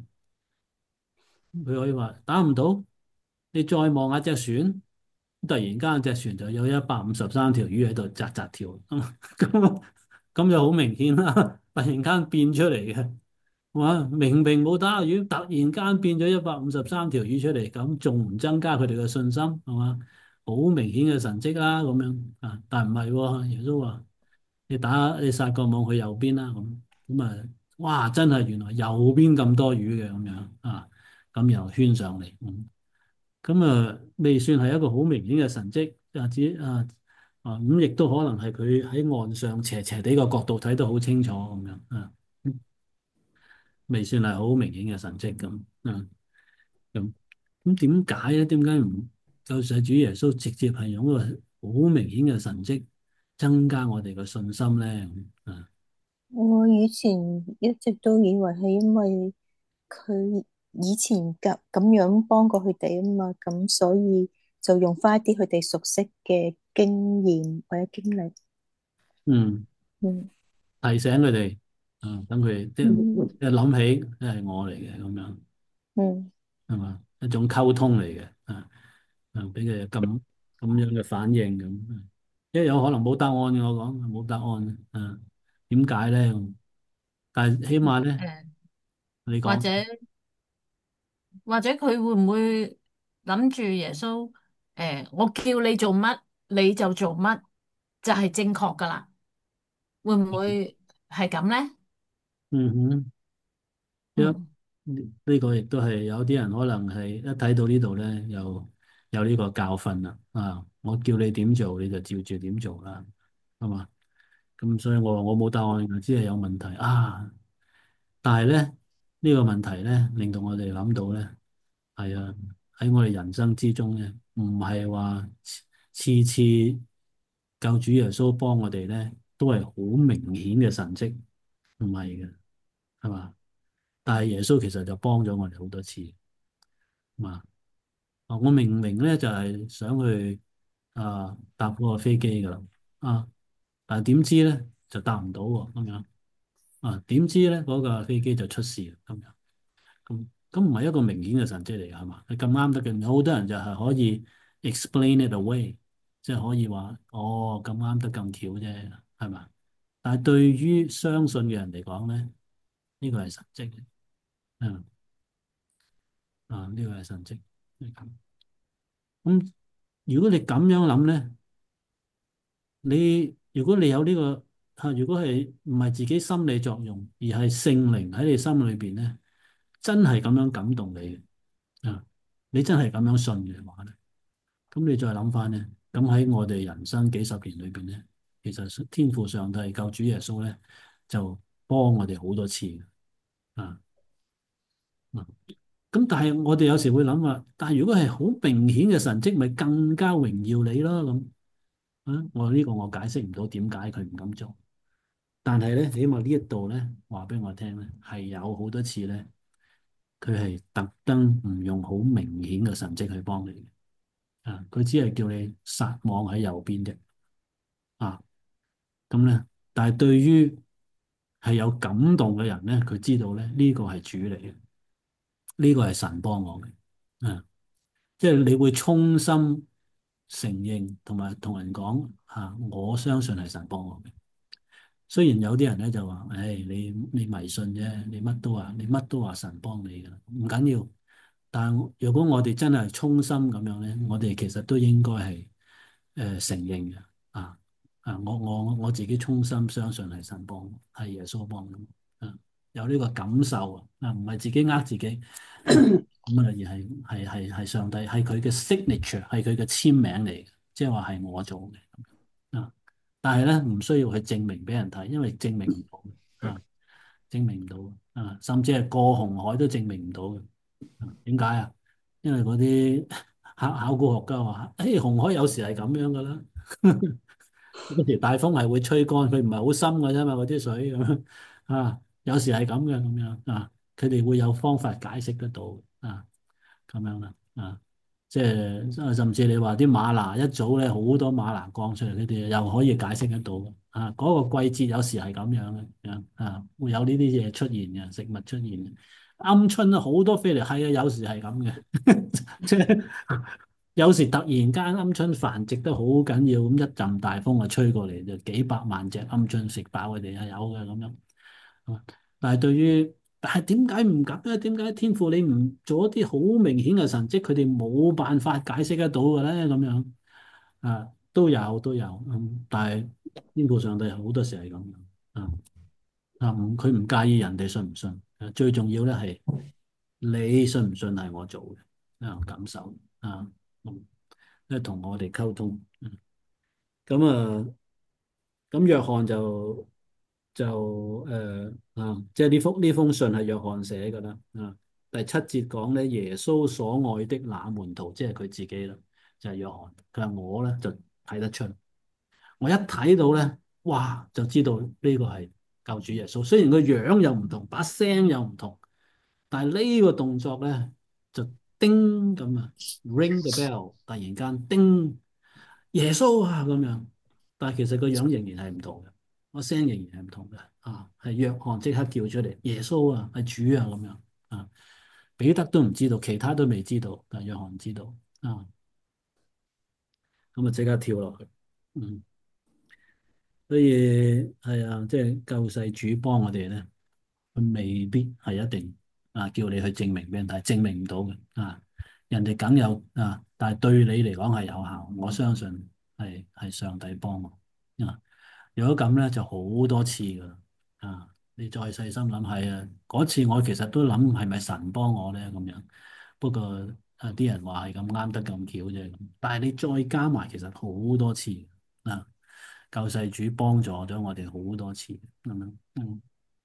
Speaker 2: 佢可以話打唔到，你再望下隻船，突然間隻船就有一百五十三條魚喺度扎扎跳，咁咁咁就好明顯啦。突然間變出嚟嘅，哇！明明冇打魚，突然間變咗一百五十三條魚出嚟，咁仲唔增加佢哋嘅信心係嘛？好明顯嘅神蹟啦，咁樣啊，但唔係喎，耶穌話你打你撒個網去右邊啦，咁咁啊，哇！真係原來右邊咁多魚嘅咁樣啊，咁又圈上嚟。嗯咁啊，未算係一個好明顯嘅神蹟，或者啊啊咁，亦都可能係佢喺岸上斜斜地個角度睇得好清楚咁樣啊，未算係好明顯嘅神蹟咁啊，咁咁點解咧？點解唔救世主耶穌直接係用一個好明顯嘅神蹟增加我哋嘅信心咧？啊，
Speaker 1: 我以前一直都以為係因為佢以前咁咁樣幫過佢哋啊嘛，咁所以就用翻一啲佢哋熟悉嘅經驗或者經歷。
Speaker 2: 嗯，
Speaker 1: 嗯
Speaker 2: 提醒佢哋，啊，等佢哋即
Speaker 1: 嗯
Speaker 2: 係諗起，即係我嚟嘅咁樣。
Speaker 1: 嗯
Speaker 2: 係嘛？一種溝通嚟嘅，啊啊，俾佢咁咁樣嘅反應咁，因為有可能冇答案嘅，我講冇答案啊，點解咧？但係起碼咧，
Speaker 3: 誒，
Speaker 2: 你講，
Speaker 3: 或者或者佢會唔會諗住耶穌？誒，我叫你做乜你就做乜，就係正確噶啦？會唔會係咁咧？
Speaker 2: 嗯哼，一
Speaker 3: 嗯
Speaker 2: 呢個亦都係有啲人可能係一睇到呢度咧，有有呢個教訓啦，啊，我叫你點做你就照住點做啦，係嘛？咁所以我話我冇答案，我知係有問題啊。但係咧呢個問題咧，令到我哋諗到咧，係啊，喺我哋人生之中咧，唔係話次次救主耶穌幫我哋咧，都係好明顯嘅神蹟，唔係嘅，係嘛？但係耶穌其實就幫咗我哋好多次，嘛。啊，我明明咧就係想去啊搭嗰個飛機噶啦，啊，但係點知咧就搭唔到喎，咁樣啊，點知咧嗰架飛機就出事啦，咁樣。咁咁唔係一個明顯嘅神蹟嚟㗎，係嘛？係咁啱得嘅，有好多人就係可以 explain it away，即係可以話哦咁啱得咁巧啫，係嘛？但係對於相信嘅人嚟講咧，呢個係神蹟嘅，嗯啊呢個係神蹟。咁咁如果你咁樣諗咧，你如果你有呢個嚇，如果係唔係自己心理作用，而係聖靈喺你心裏邊咧，真係咁樣感動你嘅啊，你真係咁樣信嘅話咧。咁你再諗翻咧，咁喺我哋人生幾十年裏邊咧，其實天父上帝救主耶穌咧，就幫我哋好多次啊啊！咁但係我哋有時會諗話，但係如果係好明顯嘅神蹟，咪更加榮耀你咯咁啊！我呢個我解釋唔到點解佢唔敢做，但係咧，起碼呢一度咧話俾我聽咧，係有好多次咧，佢係特登唔用好明顯嘅神蹟去幫你嘅啊！佢只係叫你撒網喺右邊啫。啊，咁咧，但係對於係有感動嘅人咧，佢知道咧呢個係主嚟嘅，呢個係神幫我嘅，啊，即係你會衷心承認同埋同人講啊，我相信係神幫我嘅。雖然有啲人咧就話，唉，你你迷信啫，你乜都話，你乜都話神幫你㗎，唔緊要。但係如果我哋真係衷心咁樣咧，我哋其實都應該係誒、呃、承認嘅，啊。啊！我我我自己衷心相信係神幫，係耶穌幫咁，啊，有呢個感受啊，啊，唔係自己呃自己，咁啊，而係係係係上帝係佢嘅 signature，係佢嘅簽名嚟嘅，即係話係我做嘅，啊，但係咧唔需要去證明俾人睇，因為證明唔到，啊， 證明唔到啊，甚至係過紅海都證明唔到嘅。啊點解啊？因為嗰啲考考古學家話，誒、紅海有時係咁樣噶啦，嗰時大風係會吹乾，佢唔係好深嘅啫嘛，嗰啲水咁樣啊，有時係咁嘅咁樣啊，佢哋會有方法解釋得到啊，咁樣啦啊。即係甚至你話啲馬拿一早咧好多馬拿降出嚟，佢哋又可以解釋得到啊。嗰、個季節有時係咁樣嘅啊，會有呢啲嘢出現嘅食物出現嘅。鵪鶉啊，好多飛嚟，係啊，有時係咁嘅，即係有時突然間鵪鶉繁殖得好緊要，咁一陣大風啊吹過嚟，就幾百萬隻鵪鶉食飽佢哋係有嘅咁樣。啊但係對於但係點解唔敢咧？點解天父你唔做一啲好明顯嘅神蹟，佢哋冇辦法解釋得到嘅咧？咁樣啊，都有都有，嗯，但係天父上帝好多時係咁樣啊啊，唔佢唔介意人哋信唔信，啊最重要咧係你信唔信係我做嘅啊感受啊，嗯，即係同我哋溝通，嗯，咁啊。咁約翰就就誒、呃、啊，即係呢封呢封信係約翰寫㗎啦。啊，第七節講咧，耶穌所愛的那門徒，即係佢自己啦，就係約翰。佢話我咧就睇得出，我一睇到咧，哇，就知道呢個係救主耶穌。雖然個樣又唔同，把聲又唔同，但係呢個動作咧就叮咁啊，ring the bell，突然間叮耶穌啊咁樣。但係其實個樣仍然係唔同嘅，個聲仍然係唔同嘅啊，係約翰即刻叫出嚟，耶穌啊，係主啊咁樣啊，彼得都唔知道，其他都未知道，但係約翰知道啊，咁啊即刻跳落去，嗯，所以係啊，即係救世主幫我哋咧，佢未必係一定啊叫你去證明俾人睇，證明唔到嘅啊，人哋梗有啊，但係對你嚟講係有效，我相信係係上帝幫我啊。如果咁咧，就好多次噶啦，啊！你再細心諗，係啊，嗰次我其實都諗係咪神幫我咧咁樣，不過啊啲人話係咁啱得咁巧啫，但係你再加埋，其實好多次啊，救世主幫助咗我哋好多次咁樣，嗯，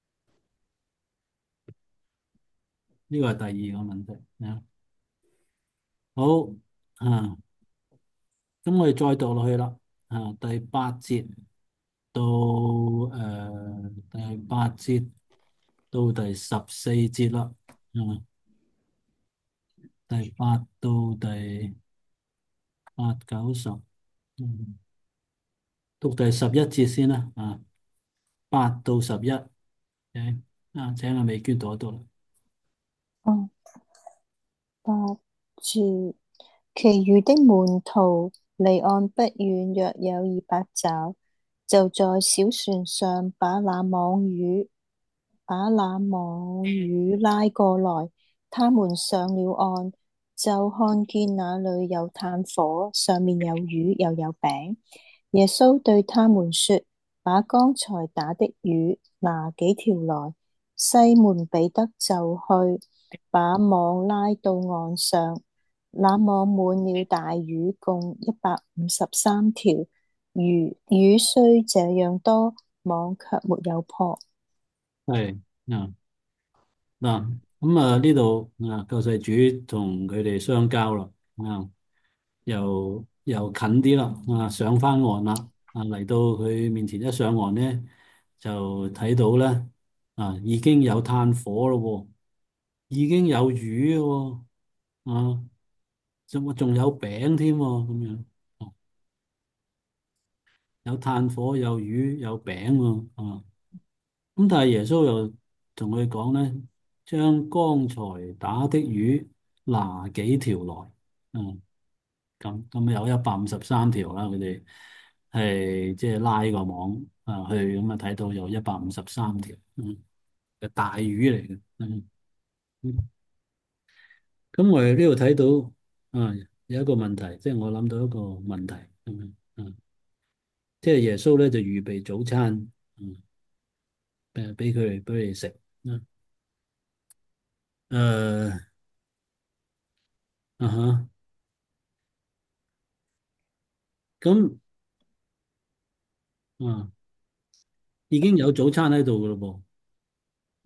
Speaker 2: 呢個係第二個問題啊。好啊，咁我哋再讀落去啦，啊，第八節到誒、呃第八節到第十四節啦，嗯，第八到第八九十，嗯，讀第十一節先啦，啊，八到十一，OK，啊，請阿美娟讀一讀啦。
Speaker 1: 哦，八住，其餘的門徒離岸不遠，約有二百肘，就在小船上把那網魚把那網魚拉過來。他們上了岸，就看見那裏有炭火，上面有魚，又有餅。耶穌對他們說：把剛才打的魚拿幾條來。西門彼得就去把網拉到岸上，那網滿了大魚，共一百五十三條。魚魚雖這樣多，網卻沒有破。
Speaker 2: 係啊，嗱，咁啊呢度啊救世主同佢哋相交啦，啊，又又近啲啦，啊上翻岸啦，啊嚟到佢面前一上岸咧，就睇到咧，啊已經有炭火咯喎，已經有魚咯喎，啊仲仲有餅添喎，咁樣，啊有炭火有魚有餅喎，啊咁但係耶穌又同佢講咧，將剛才打的魚拿幾條來，嗯。咁咁有一百五十三條啦，佢哋係即係拉個網啊去，咁啊睇到有一百五十三條，嗯，係大魚嚟嘅，嗯，嗯咁我哋呢度睇到啊有一個問題，即係我諗到一個問題，嗯嗯，即係耶穌咧就預備早餐，嗯，誒俾佢哋俾佢哋食，嗯，誒啊哈，咁啊已經有早餐喺度噶咯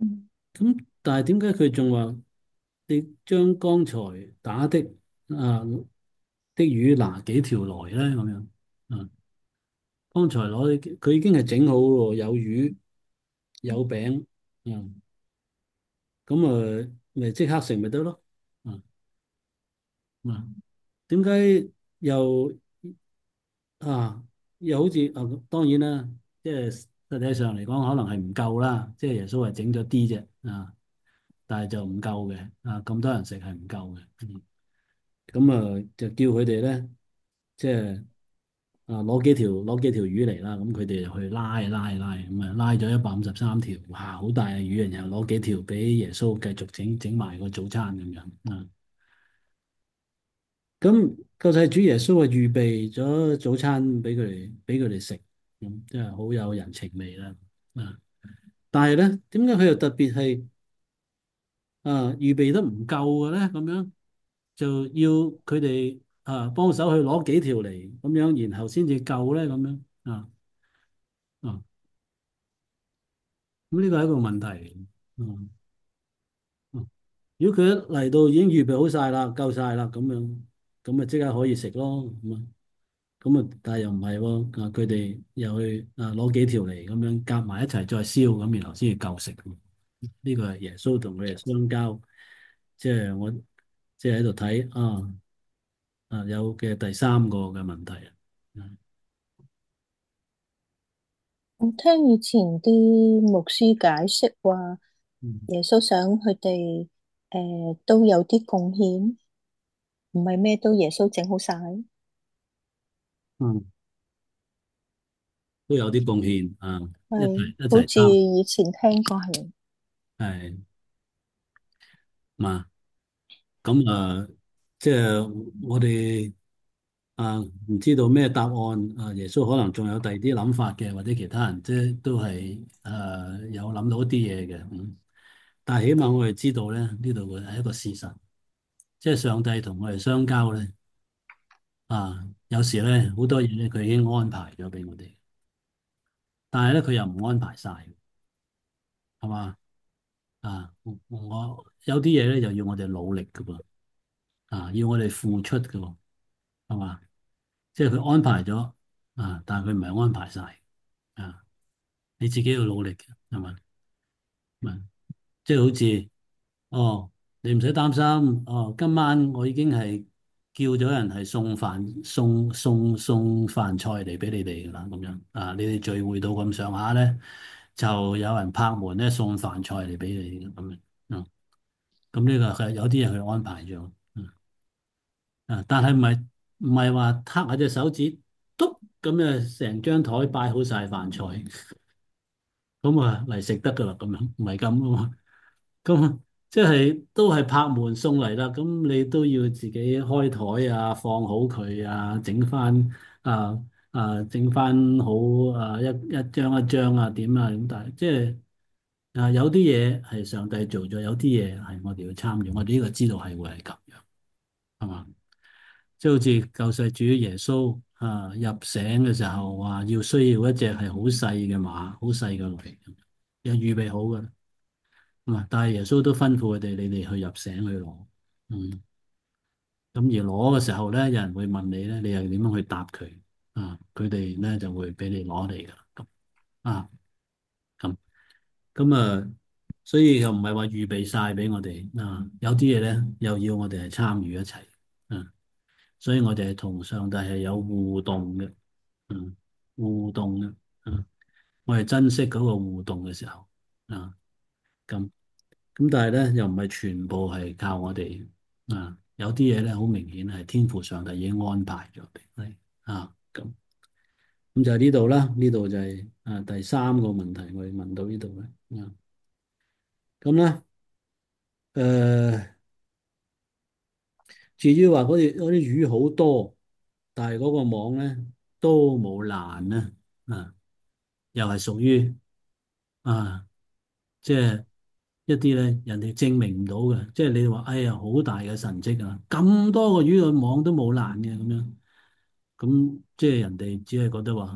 Speaker 2: 咁但係點解佢仲話你將剛才打的啊的魚拿幾條來咧？咁樣啊，剛才攞佢已經係整好喎，有魚有餅，嗯，咁啊咪即刻食咪得咯，啊啊，點解又啊又好似啊？當然啦，即係實際上嚟講，可能係唔夠啦，即係耶穌係整咗啲啫，啊，但係就唔夠嘅，啊咁多人食係唔夠嘅，嗯。咁啊，就叫佢哋咧，即係啊攞幾條攞幾條魚嚟啦，咁佢哋就去拉拉拉，咁啊拉咗一百五十三條，哇，好大嘅魚，然後攞幾條俾耶穌繼續整整埋個早餐咁樣啊。咁救世主耶穌啊，預備咗早餐俾佢哋俾佢哋食，咁即係好有人情味啦。啊，但係咧，點解佢又特別係啊預備得唔夠嘅咧？咁樣就要佢哋啊幫手去攞幾條嚟，咁樣然後先至夠咧，咁樣啊啊，咁呢個係一個問題。嗯嗯，如果佢一嚟到已經預備好晒啦，夠晒啦，咁樣咁咪即刻可以食咯。咁啊咁啊，但係又唔係喎，啊佢哋又去啊攞幾條嚟，咁樣夾埋一齊再燒，咁然後先至夠食。呢個係耶穌同佢哋相交，即係我即係喺度睇啊啊有嘅第三個嘅問題啊。嗯
Speaker 1: 我聽以前啲牧師解釋話，
Speaker 2: 嗯
Speaker 1: 耶穌想佢哋誒都有啲貢獻，唔係咩都耶穌整好晒。
Speaker 2: 嗯，都有啲貢獻啊，一
Speaker 1: 係
Speaker 2: 齊一
Speaker 1: 好似
Speaker 2: 齊擔
Speaker 1: 以前聽過係。
Speaker 2: 係嘛。咁啊，即係我哋啊唔知道咩答案啊，耶穌可能仲有第二啲諗法嘅，或者其他人即係都係誒有諗到一啲嘢嘅，嗯。但係起碼我哋知道咧，呢度嘅係一個事實，即係上帝同我哋相交咧，啊有時咧好多嘢咧佢已經安排咗俾我哋，但係咧佢又唔安排晒，係嘛？啊，我我有啲嘢咧就要我哋努力㗎噃，啊要我哋付出㗎喎，係嘛？即係佢安排咗啊，但係佢唔係安排晒啊，你自己要努力嘅，係嘛？咪即係好似哦，你唔使擔心哦，今晚我已經係叫咗人係送飯送送送飯菜嚟俾你哋㗎啦，咁樣啊，你哋聚會到咁上下咧，就有人拍門咧送飯菜嚟俾你咁樣，嗯，咁呢個係有啲嘢佢安排咗，嗯啊，但係唔係唔係話撻下隻手指，篤咁啊，成張台擺好晒飯菜，咁啊嚟食得噶啦，咁樣唔係咁噶嘛，咁即係都係拍門送嚟啦，咁你都要自己開台啊，放好佢啊，整翻啊啊，整翻好啊一一張一張啊點啊咁，但係即係啊有啲嘢係上帝做咗，有啲嘢係我哋要參與，我哋呢個知道係會係咁樣，係嘛？即係好似救世主耶穌啊入城嘅時候話要需要一隻係好細嘅馬，好細嘅驢，又預備好嘅啦。咁啊，但係耶穌都吩咐佢哋，你哋去入城去攞。嗯，咁而攞嘅時候咧，有人會問你咧，你又點樣去答佢？啊，佢哋咧就會俾你攞嚟噶啦。咁啊，咁咁啊，所以又唔係話預備晒俾我哋啊，有啲嘢咧又要我哋係參與一齊。啊。所以我哋係同上帝係有互動嘅，嗯，互動嘅，嗯，我哋珍惜嗰個互動嘅時候，啊，咁咁但係咧又唔係全部係靠我哋，啊，有啲嘢咧好明顯係天父上帝已經安排咗俾你，啊，咁咁就係呢度啦，呢度就係啊第三個問題，我哋問到呢度咧，啊，咁咧誒，至於話嗰啲嗰啲魚好多，但係嗰個網咧都冇爛咧，啊。又係屬於啊，即係一啲咧，人哋證明唔到嘅，即係你話哎呀，好大嘅神蹟啊，咁多個魚個網都冇爛嘅咁樣，咁即係人哋只係覺得話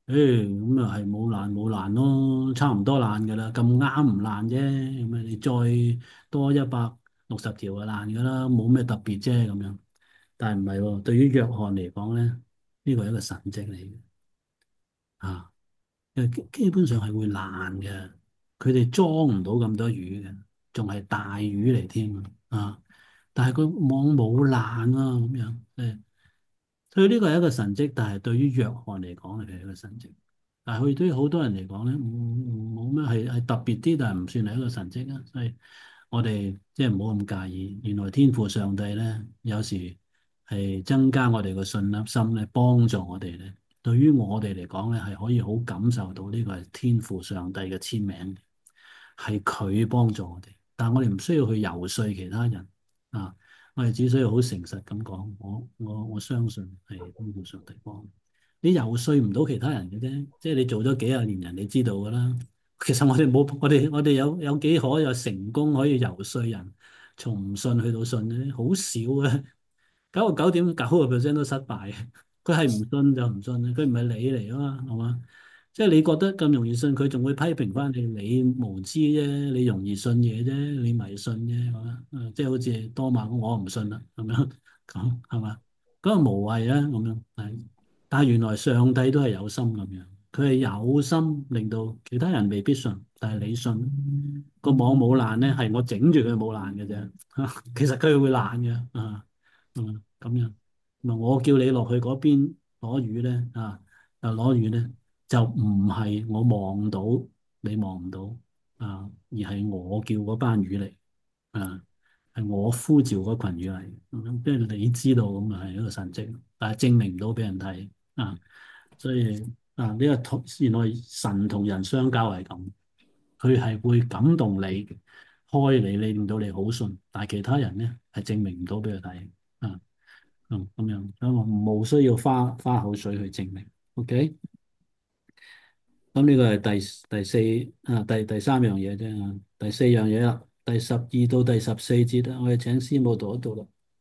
Speaker 2: 誒咁啊係冇爛冇爛咯，差唔多爛㗎啦，咁啱唔爛啫。咁啊，你再多一百六十條就爛㗎啦，冇咩特別啫咁樣。但係唔係喎，對於約翰嚟講咧，呢個係一個神跡嚟嘅啊，因為基基本上係會爛嘅，佢哋裝唔到咁多魚嘅，仲係大魚嚟添啊！但係個網冇爛啊，咁樣誒。所以呢個係一個神蹟，但係對於約翰嚟講咧，係一個神蹟。但係佢對於好多人嚟講咧，唔冇咩係係特別啲，但係唔算係一個神蹟啊。所以我哋即係唔好咁介意。原來天父上帝咧，有時係增加我哋個信心心咧，幫助我哋咧。對於我哋嚟講咧，係可以好感受到呢個係天父上帝嘅簽名，係佢幫助我哋。但係我哋唔需要去游說其他人啊。我哋只需要好誠實咁講，我我我相信係天父上帝幫你，游說唔到其他人嘅啫，即係你做咗幾廿年人，你知道噶啦。其實我哋冇，我哋我哋有有幾可有成功可以游說人從唔信去到信咧，好少嘅，九十九點九個 percent 都失敗。佢係唔信就唔信，佢唔係你嚟啊嘛，係嘛？即係你覺得咁容易信，佢仲會批評翻你，你無知啫，你容易信嘢啫，你迷信啫，係嘛？誒即係好似多馬我唔信啦，咁樣咁係嘛？咁啊無謂啊，咁樣係。但係原來上帝都係有心咁樣，佢係有心令到其他人未必信，但係你信個網冇爛咧，係我整住佢冇爛嘅啫。其實佢會爛嘅啊，嗯咁樣。唔係我叫你落去嗰邊攞魚咧啊，啊攞魚咧。就唔係我望到你望唔到啊，而係我叫嗰班魚嚟啊，係我呼召嗰群魚嚟，咁即係你知道咁啊係一個神蹟，但係證明唔到俾人睇啊，所以啊呢個同原來神同人相交係咁，佢係會感動你，開你，你令到你好信，但係其他人咧係證明唔到俾佢睇啊，嗯咁樣，咁我冇需要花花口水去證明，OK。咁呢個係第第四啊，第第三樣嘢啫啊，第四樣嘢啦，第十二到第十四節啦，我哋請師母讀一讀啦。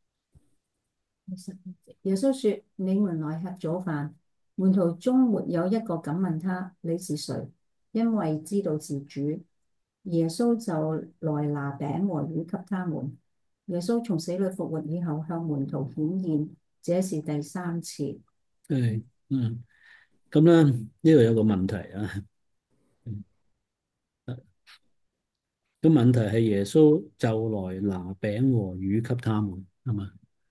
Speaker 6: 耶穌說：你們來吃早飯。門徒中沒有一個敢問他你是誰，因為知道是主。耶穌就來拿餅和魚給他們。耶穌從死裏復活以後，向門徒顯現，這是第三次。
Speaker 2: 係嗯，咁咧呢度有個問題啊，咁問題係耶穌就來拿餅和魚給他們，係嘛？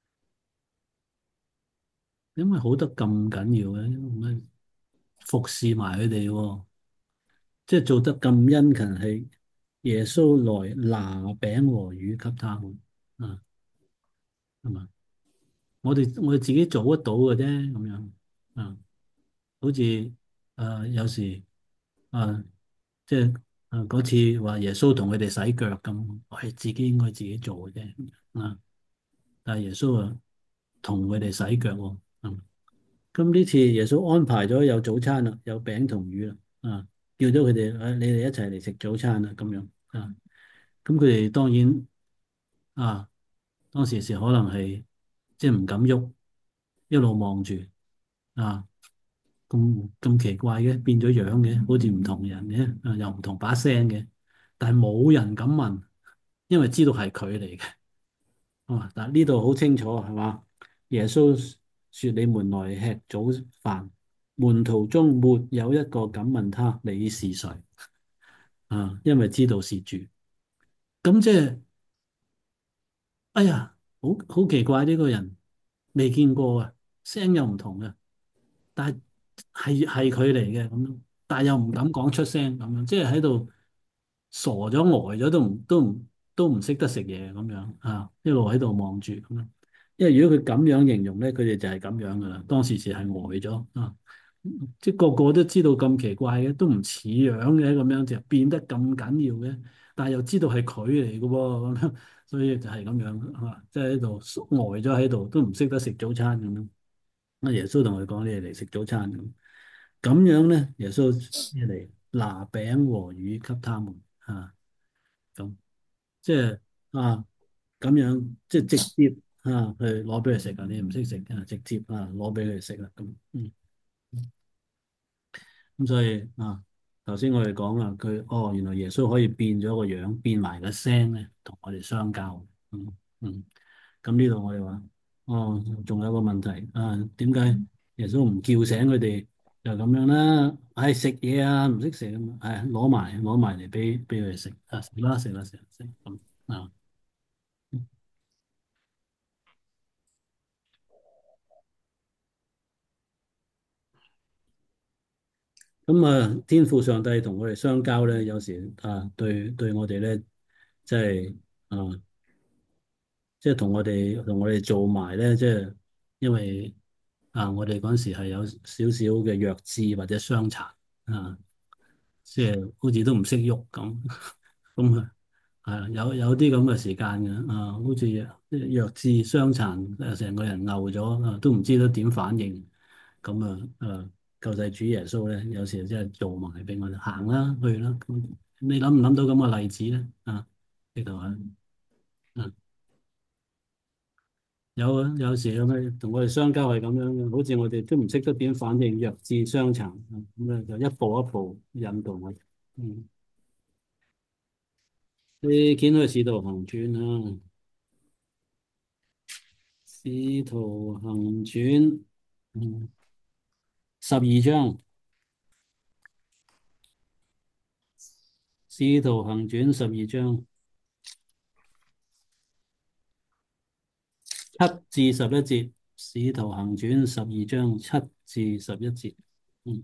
Speaker 2: 因為好得咁緊要嘅，咁啊服侍埋佢哋喎，即係做得咁殷勤，係耶穌來拿餅和魚給他們啊，係嘛？我哋我哋自己做得到嘅啫，咁樣啊，好似誒、呃、有時啊，即係誒嗰次話耶穌同佢哋洗腳咁，我係自己應該自己做嘅啫啊。但係耶穌啊，同佢哋洗腳喎。嗯，咁呢次耶穌安排咗有早餐啦，有餅同魚啦，啊，叫咗佢哋誒，你哋一齊嚟食早餐啦，咁樣啊。咁佢哋當然啊，當時時可能係即係唔敢喐，一路望住啊。咁咁奇怪嘅，變咗樣嘅，好似唔同人嘅，啊又唔同把聲嘅，但係冇人敢問，因為知道係佢嚟嘅。啊，但係呢度好清楚係嘛？耶穌說：你們來吃早飯，門徒中沒有一個敢問他你是誰啊，因為知道是主。咁即係，哎呀，好好奇怪呢個人未見過啊，聲又唔同嘅。但係係係佢嚟嘅咁樣，但係又唔敢講出聲咁樣，即係喺度傻咗呆咗，都唔都唔都唔識得食嘢咁樣啊，一路喺度望住咁樣。因為如果佢咁樣形容咧，佢哋就係咁樣噶啦。當時時係呆咗啊，即係個個都知道咁奇怪嘅，都唔似樣嘅咁樣，就變得咁緊要嘅，但係又知道係佢嚟嘅喎咁樣，所以就係咁樣啊，即係喺度呆咗喺度，都唔識得食早餐咁樣。阿耶穌同佢講：你哋嚟食早餐咁，咁樣咧，耶穌嚟拿餅和魚給他們啊，咁即係啊，咁樣即係直接啊去攞俾佢食啊，你唔識食啊，直接啊攞俾佢食啦，咁嗯咁所以啊，頭先我哋講啊，佢哦，原來耶穌可以變咗個樣，變埋個聲咧，同我哋相交。嗯嗯，咁呢度我哋話，哦，仲有個問題啊，點解耶穌唔叫醒佢哋就咁樣啦？唉，食嘢啊，唔識食咁，唉，攞埋攞埋嚟俾俾佢哋食啊，食啦食啦食啦食咁啊。咁啊，天父上帝同我哋相交咧，有時啊，對對我哋咧，即係啊，即係同我哋同我哋做埋咧，即係因為啊，我哋嗰陣時係有少少嘅弱智或者傷殘啊，即係好似都唔識喐咁，咁啊，係啊，有有啲咁嘅時間嘅啊，好似即係弱智傷殘，誒，成個人漏咗啊，都唔知道點反應。咁啊，誒，救世主耶穌咧，有時真係做埋俾我哋行啦，去啦。咁你諗唔諗到咁嘅例子咧？啊，呢度啊，啊，有啊，有時咁樣同我哋相交係咁樣嘅，好似我哋都唔識得點反應，弱智傷殘，咁咧就一步一步引導我哋。嗯，你見去《使徒行傳》啊，《使徒行傳》嗯十二章，《使徒行傳》十二章。七至十一節，《使徒行傳》十二章七至十一節。嗯，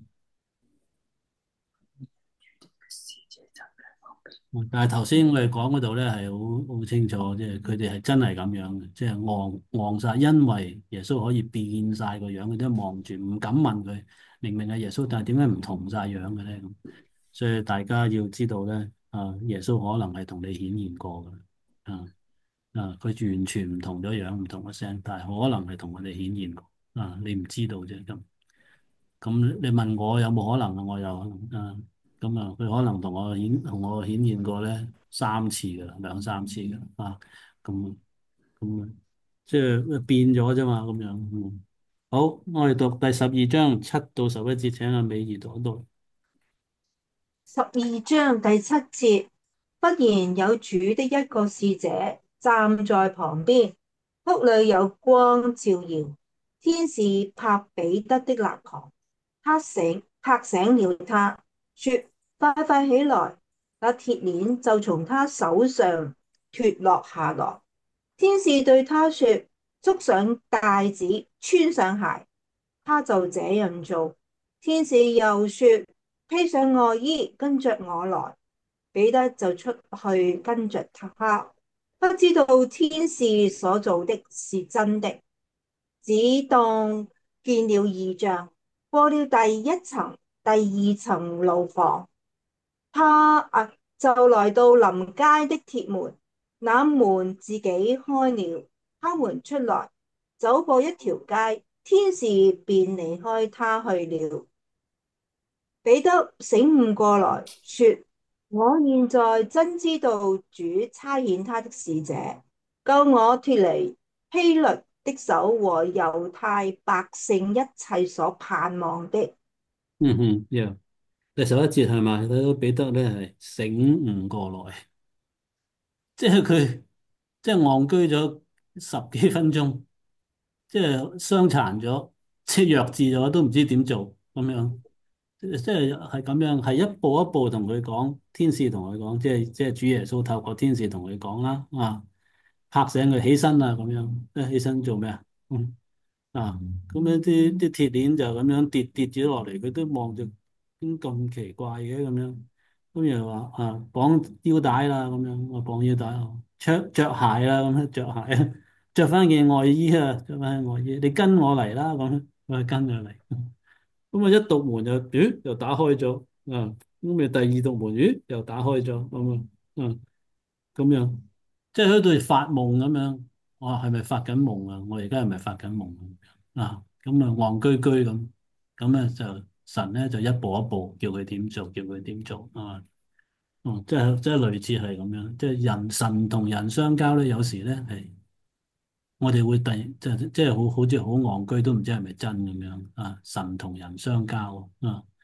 Speaker 2: 但係頭先我哋講嗰度咧係好好清楚，即係佢哋係真係咁樣嘅，即係戇戇晒，因為耶穌可以變晒個樣，佢都望住，唔敢問佢，明明係耶穌，但係點解唔同晒樣嘅咧？咁所以大家要知道咧，啊，耶穌可能係同你顯現過嘅，啊。啊！佢完全唔同咗樣，唔同嘅聲，但係可能係同我哋顯現過啊！你唔知道啫咁。咁你問我有冇可能啊？我有啊。咁啊，佢可能同我顯同我顯現過咧三次㗎啦，兩三次㗎啦啊。咁咁即係變咗啫嘛，咁樣。嗯，好，我哋讀第十二章七到十一節，請阿美儀讀一讀。
Speaker 7: 十二章第七節，忽然有主的一個使者站在旁邊，屋裏有光照耀，天使拍彼得的肋旁，他醒，拍醒了他，說：快快起來！那鐵鏈就從他手上脫落下來。天使對他說：束上帶子，穿上鞋。他就這樣做。天使又說：披上外衣，跟着我來。彼得就出去跟着他，不知道天使所做的是真的，只當見了異象。過了第一層、第二層樓房，他啊就來到臨街的鐵門，那門自己開了，他們出來，走過一條街，天使便離開他去了。彼得醒悟過來，說：我現在真知道主差遣他的使者，救我脫離希律的手和猶太百姓一切所盼望的。
Speaker 2: 嗯哼，yeah。第十一節係咪睇到彼得咧係醒悟過來，即係佢即係戇居咗十幾分鐘，即係傷殘咗，即係弱智咗，都唔知點做咁樣。即係係咁樣，係一步一步同佢講，天使同佢講，即係即係主耶穌透過天使同佢講啦，啊，拍醒佢起身啊，咁樣，即係起身做咩啊？嗯啊，咁樣啲啲鐵鏈就咁樣跌跌咗落嚟，佢都望住，點咁奇怪嘅咁樣，咁又話啊綁腰帶啦，咁樣我綁腰帶，着着鞋啦，咁樣着鞋啊，着翻件外衣啊，着翻件外衣，你跟我嚟啦，咁樣我係跟佢嚟。咁啊一道門就咦又打開咗啊，咁咪第二道門咦又打開咗咁啊，嗯咁樣，即係喺度發夢咁樣，我係咪發緊夢啊？我而家係咪發緊夢啊？啊咁啊戇居居咁，咁咧就神咧就一步一步叫佢點做，叫佢點做啊，哦即係即係類似係咁樣，即係人神同人相交咧，有時咧係我哋會突然即係即係好好似好戇居，都唔知係咪真咁樣啊？神同人相交啊！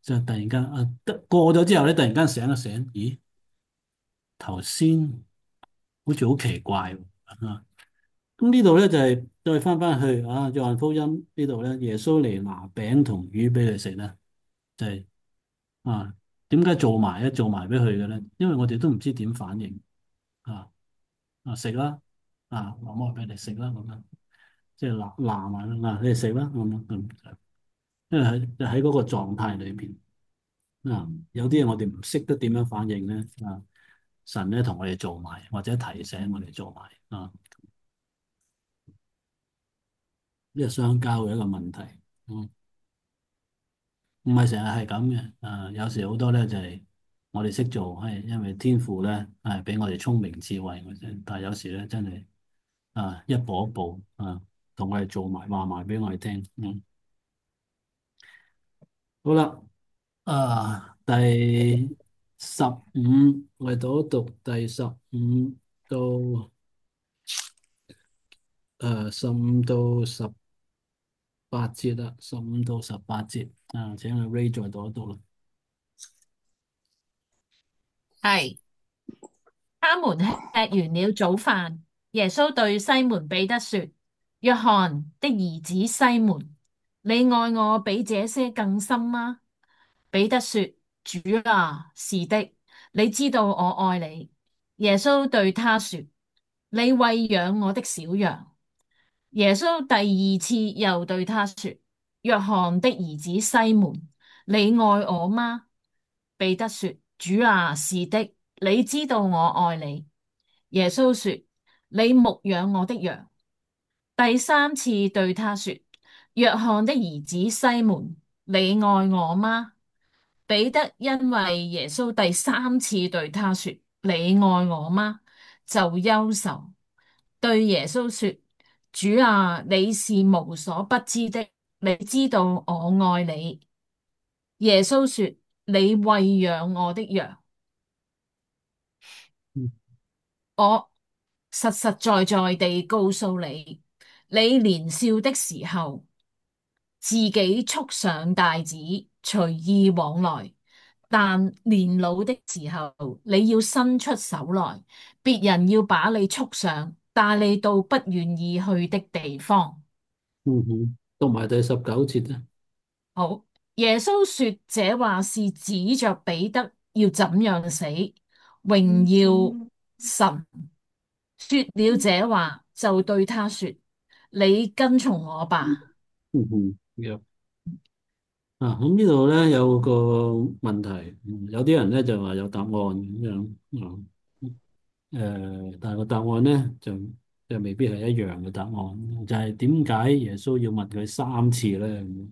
Speaker 2: 就突然間啊，得過咗之後咧，突然間醒一醒，咦，頭先好似好奇怪喎啊！咁呢度咧就係、再翻翻去啊，約翰福音呢度咧，耶穌嚟拿餅同魚俾佢食咧，就係、啊，點解做埋咧？做埋俾佢嘅咧？因為我哋都唔知點反應啊啊食啦啊，攞埋俾你食啦咁樣，即係拿拿埋啦，嗱你哋食啦咁樣咁，因為喺喺嗰個狀態裏邊啊，有啲嘢我哋唔識得點樣反應咧啊，神咧同我哋做埋，或者提醒我哋做埋啊，呢個相交嘅一個問題。嗯唔係成日係咁嘅，啊，有時好多咧就係、我哋識做，係因為天父咧係俾我哋聰明智慧嘅啫。但係有時咧真係啊一步一步啊，同我哋做埋話埋俾我哋聽。嗯，好啦，啊第十五我哋讀一讀第十五到誒十五到十八節啦，十五到十八節啊，請阿 Ray 再讀一讀啦。
Speaker 3: 係。他們吃完了早飯，耶穌對西門彼得說：約翰的兒子西門，你愛我比這些更深嗎？彼得說：主啊，是的，你知道我愛你。耶穌對他說：你餵養我的小羊。耶穌第二次又對他說：約翰的兒子西門，你愛我嗎？彼得說：主啊，是的，你知道我愛你。耶穌說：你牧養我的羊。第三次對他說：約翰的兒子西門，你愛我嗎？彼得因為耶穌第三次對他說：你愛我嗎？就憂愁，對耶穌說：主啊，你是無所不知的，你知道我愛你。耶穌說：你餵養我的羊。
Speaker 2: 嗯
Speaker 3: 我實實在在地告訴你，你年少的時候，自己束上帶子，隨意往來；但年老的時候，你要伸出手來，別人要把你束上，帶你到不願意去的地方。
Speaker 2: 嗯哼，讀埋第十九節啦。
Speaker 3: 好，耶穌說這話是指着彼得要怎樣死，榮耀神。說了這話，就對他說：你跟從我吧。
Speaker 2: 嗯哼，有啊，咁呢度咧有個問題，嗯有啲人咧就話有答案咁樣，啊，誒、但係個答案咧就就未必係一樣嘅答案，就係點解耶穌要問佢三次咧？咁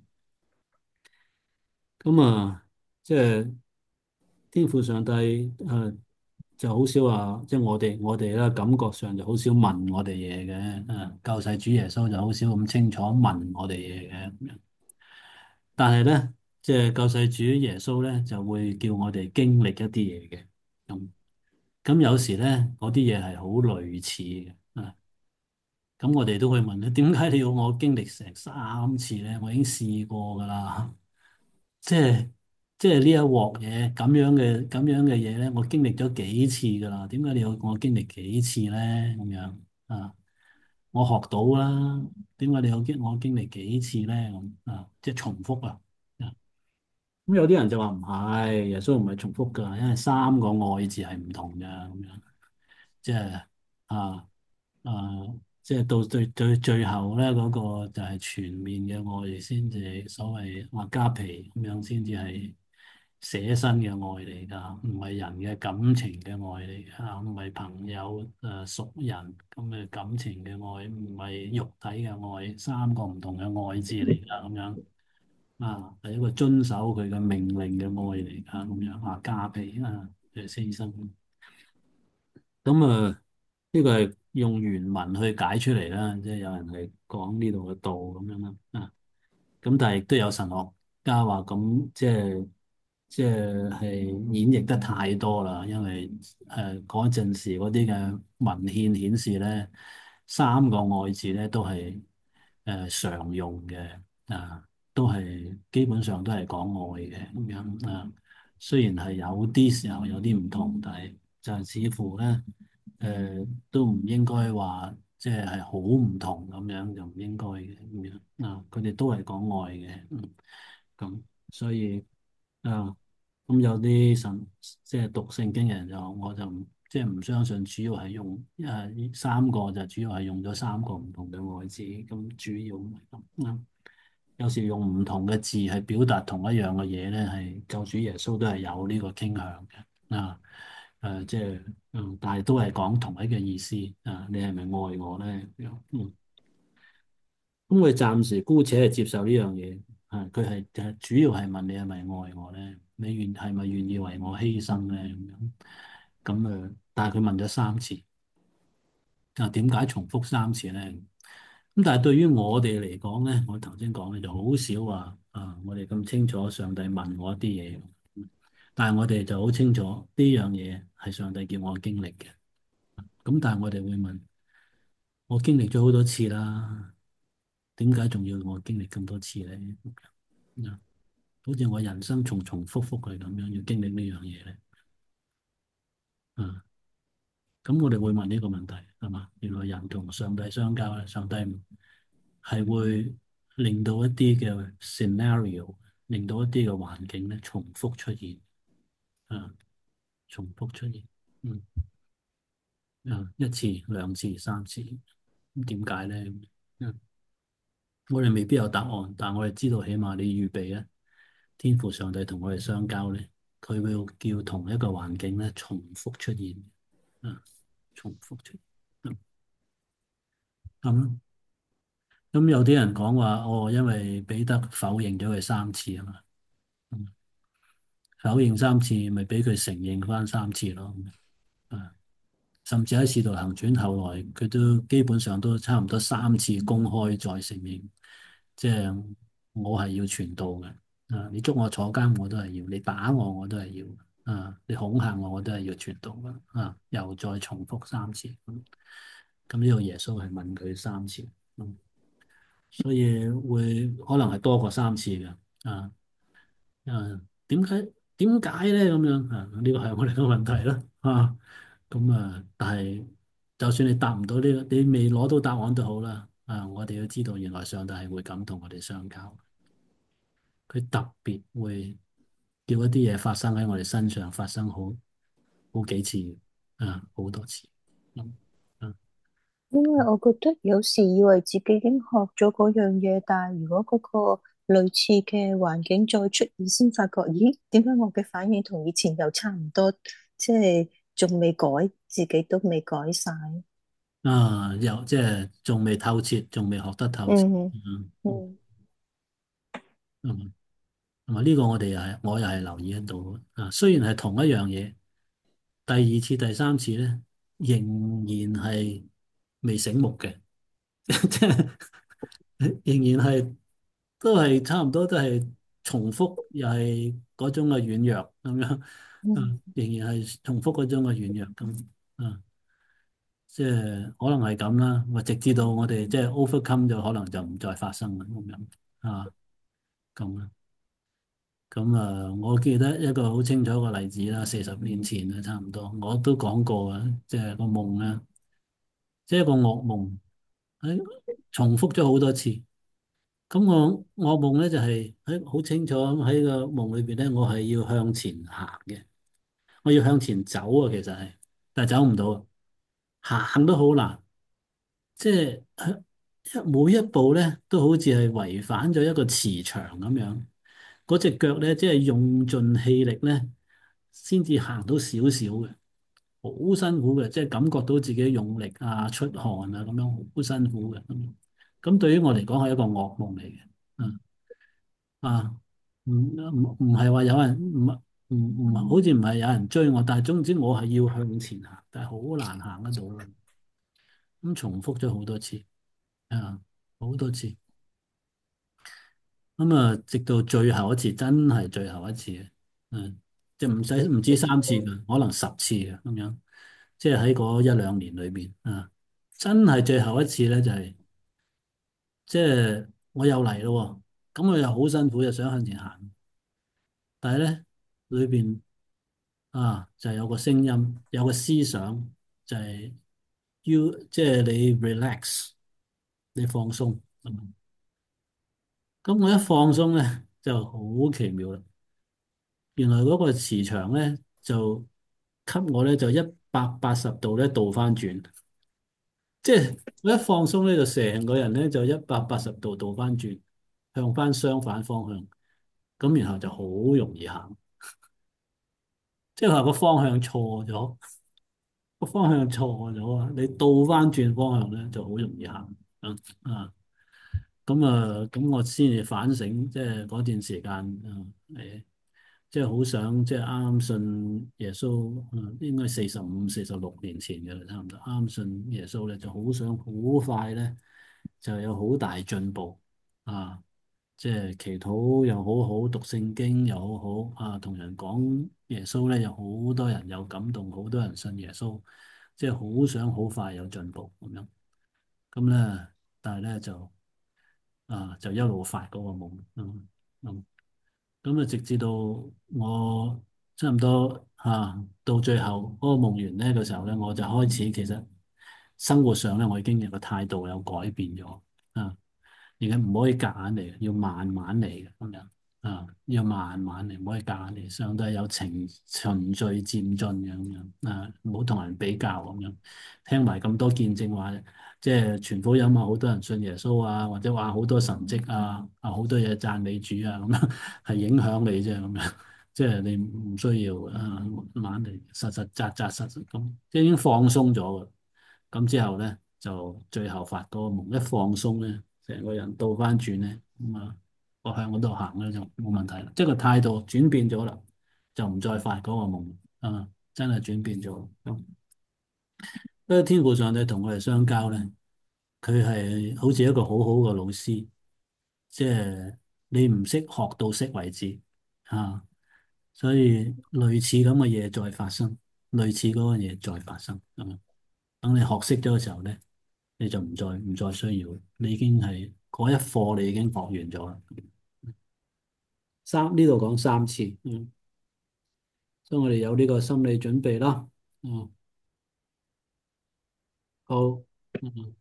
Speaker 2: 咁啊，即係天父上帝誒、就好少話，即係我哋我哋咧感覺上就好少問我哋嘢嘅，誒、救世主耶穌就好少咁清楚問我哋嘢嘅咁樣。但係咧，即係救世主耶穌咧，就會叫我哋經歷一啲嘢嘅。咁咁有時咧，嗰啲嘢係好類似嘅。啊，咁我哋都會問咧，點解你要我經歷成三次咧？我已經試過噶啦。即係即係呢一鑊嘢咁樣嘅咁樣嘅嘢咧，我經歷咗幾次噶啦。點解你要我經歷幾次咧？咁樣啊，我學到啦。點解你要經我經歷幾次咧？咁啊，即係重複啊。啊咁有啲人就話唔係，耶穌唔係重複噶，因為三個愛字係唔同嘅咁樣，即係啊啊，即係到最最最後咧，嗰個就係全面嘅愛先至所謂話加皮咁樣，先至係捨身嘅愛嚟㗎，唔係人嘅感情嘅愛嚟㗎，唔係朋友誒熟人咁嘅感情嘅愛，唔係肉體嘅愛，三個唔同嘅愛字嚟㗎咁樣。啊，係一個遵守佢嘅命令嘅愛嚟噶，咁樣啊，加被啊嘅犧牲。咁啊，呢個係用原文去解出嚟啦，即係有人係講呢度嘅道咁樣啦。啊，咁但係亦都有神學家話咁，即係即係係演繹得太多啦，因為誒嗰陣時嗰啲嘅文獻顯示咧，三個愛字咧都係誒常用嘅啊。 都係基本上都係講愛嘅咁樣啊。雖然係有啲時候有啲唔同，但係就係似乎咧，誒、呃、都唔應該話即係係好唔同咁樣，就唔應該嘅咁樣啊。佢哋都係講愛嘅，嗯，咁所以啊，咁有啲神即係讀聖經嘅人就我就唔即係唔相信，主要係用誒三個就主要係用咗三個唔同嘅愛字，咁主要唔係咁啊。有時用唔同嘅字係表達同一樣嘅嘢咧，係救主耶穌都係有呢個傾向嘅啊。誒、即係嗯，但係都係講同一個意思啊。你係咪愛我咧？嗯，咁我哋暫時姑且係接受呢樣嘢啊。佢係誒主要係問你係咪愛我咧？你願係咪願意為我犧牲咧？咁樣咁誒，但係佢問咗三次啊，點解重複三次咧？咁但係對於我哋嚟講咧，我頭先講咧就好少話啊，我哋咁清楚上帝問我一啲嘢，但係我哋就好清楚呢樣嘢係上帝叫我經歷嘅。咁但係我哋會問，我經歷咗好多次啦，點解仲要我經歷咁多次咧？啊，好似我人生重重複複係咁樣要經歷呢樣嘢咧。啊，咁我哋會問呢個問題係嘛？原來人同上帝相交咧，上帝係會令到一啲嘅 scenario，令到一啲嘅環境咧重複出現，啊，重複出現，嗯，啊，一次、兩次、三次，咁點解咧？嗯，我哋未必有答案，但我哋知道，起碼你預備咧，天父上帝同我哋相交咧，佢會叫同一個環境咧重複出現，啊，重複出現，嗯，咁咁有啲人講話，哦，因為彼得否認咗佢三次啊嘛。嗯，否認三次，咪俾佢承認翻三次咯。啊，甚至喺《使徒行傳》後來，佢都基本上都差唔多三次公開再承認，即係我係要傳道嘅。啊，你捉我坐監我都係要，你打我我都係要，啊，你恐嚇我我都係要傳道嘅。啊，又再重複三次。咁咁呢個耶穌係問佢三次，嗯，所以會可能係多過三次嘅。啊。啊，點解點解咧咁樣啊？呢個係我哋嘅問題啦。啊，咁啊，但係就算你答唔到呢個，你未攞到答案都好啦。啊，我哋要知道，原來上帝係會咁同我哋相交，佢特別會叫一啲嘢發生喺我哋身上，發生好好幾次，啊，好多次。嗯嗯
Speaker 1: 因為我覺得有時以為自己已經學咗嗰樣嘢，但係如果嗰個類似嘅環境再出現，先發覺，咦，點解我嘅反應同以前又差唔多？即係仲未改，自己都未改晒。
Speaker 2: 啊，又即係仲未透徹，仲未學得透徹。
Speaker 1: 嗯
Speaker 2: 嗯嗯
Speaker 1: 嗯
Speaker 2: 嗯。同埋呢個我哋又係，我又係留意得到啊。雖然係同一樣嘢，第二次、第三次咧，仍然係未醒目嘅，即係仍然係都係差唔多，都係重複，又係嗰種嘅軟弱咁樣，
Speaker 1: 嗯，
Speaker 2: 啊，仍然係重複嗰種嘅軟弱咁，啊，即係可能係咁啦，或直至到我哋即係 overcome 咗，可能就唔再發生啦咁樣，啊，咁啊。咁啊，我記得一個好清楚嘅例子啦，四十年前啊，差唔多，我都講過啊，即係個夢啊，即係個噩夢，喺重複咗好多次。咁我噩夢咧就係喺好清楚咁喺個夢裏邊咧，我係要向前行嘅，我要向前走啊，其實係，但係走唔到，行都好難，即係每一步咧都好似係違反咗一個磁場咁樣。嗰隻腳咧，即係用盡氣力咧，先至行到少少嘅，好辛苦嘅，即係感覺到自己用力啊、出汗啊咁樣，好辛苦嘅。咁咁對於我嚟講係一個噩夢嚟嘅。嗯啊，唔唔唔係話有人唔唔唔好似唔係有人追我，但係總之我係要向前行，但係好難行得到嘅。咁重複咗好多次啊，好多次。咁啊，直到最後一次，真係最後一次嘅，嗯，即係唔使唔止三次嘅，可能十次嘅咁樣，即係喺嗰一兩年裏邊啊，真係最後一次咧，就係即係我又嚟咯咁佢又好辛苦，又想向前行，但係咧裏邊啊就係有個聲音，有個思想就係要即係你 relax，你放鬆。嗯咁我一放鬆咧就好奇妙啦，原來嗰個磁場咧就給我咧就一百八十度咧倒翻轉。即係我一放鬆咧，就成個人咧就一百八十度倒翻轉，向翻相反方向，咁然後就好容易行。即係話個方向錯咗，個方向錯咗啊！你倒翻轉方向咧就好容易行。嗯啊，咁啊，咁我先至反省，即係嗰段時間，嗯誒，即係好想，即係啱啱信耶穌，嗯，應該四十五、四十六年前嘅啦，差唔多啱啱信耶穌咧，就好想好快咧。就有好大進步啊！即係祈禱又好好，讀聖經又好好啊，同人講耶穌咧，有好多人有感動，好多人信耶穌，即係好想好快有進步咁樣。咁咧，但係咧就啊，就一路發嗰個夢，嗯嗯，咁啊，直至到我差唔多啊，到最後嗰個夢完呢個時候咧，我就開始其實生活上咧，我已經有個態度有改變咗啊。而家唔可以夾硬嚟，要慢慢嚟嘅咁樣啊，要慢慢嚟，唔可以夾硬嚟。上帝有程循序漸進嘅咁樣啊，唔好同人比較咁樣。聽埋咁多見證話，即係傳福音啊，好多人信耶穌啊，或者話好多神蹟啊，啊好多嘢讚美主啊，咁樣係影響你啫咁樣。即係你唔需要啊，慢慢嚟，實實扎扎實實咁，即係已經放鬆咗嘅。咁之後咧，就最後發嗰個夢，一放鬆咧，成個人倒翻轉咧，咁啊，我向嗰度行咧就冇問題啦，即係個態度轉變咗啦，就唔再發嗰個夢啊，真係轉變咗。咁，因為天父上帝同我哋相交咧，佢係好似一個好好嘅老師，即係你唔識學到識為止啊，所以類似咁嘅嘢再發生，類似嗰個嘢再發生，咁啊，等你學識咗嘅時候咧。你就唔再唔再需要，你已經係嗰一課你已經學完咗啦。三呢度講三次，嗯，所以我哋有呢個心理準備啦。嗯，好，嗯，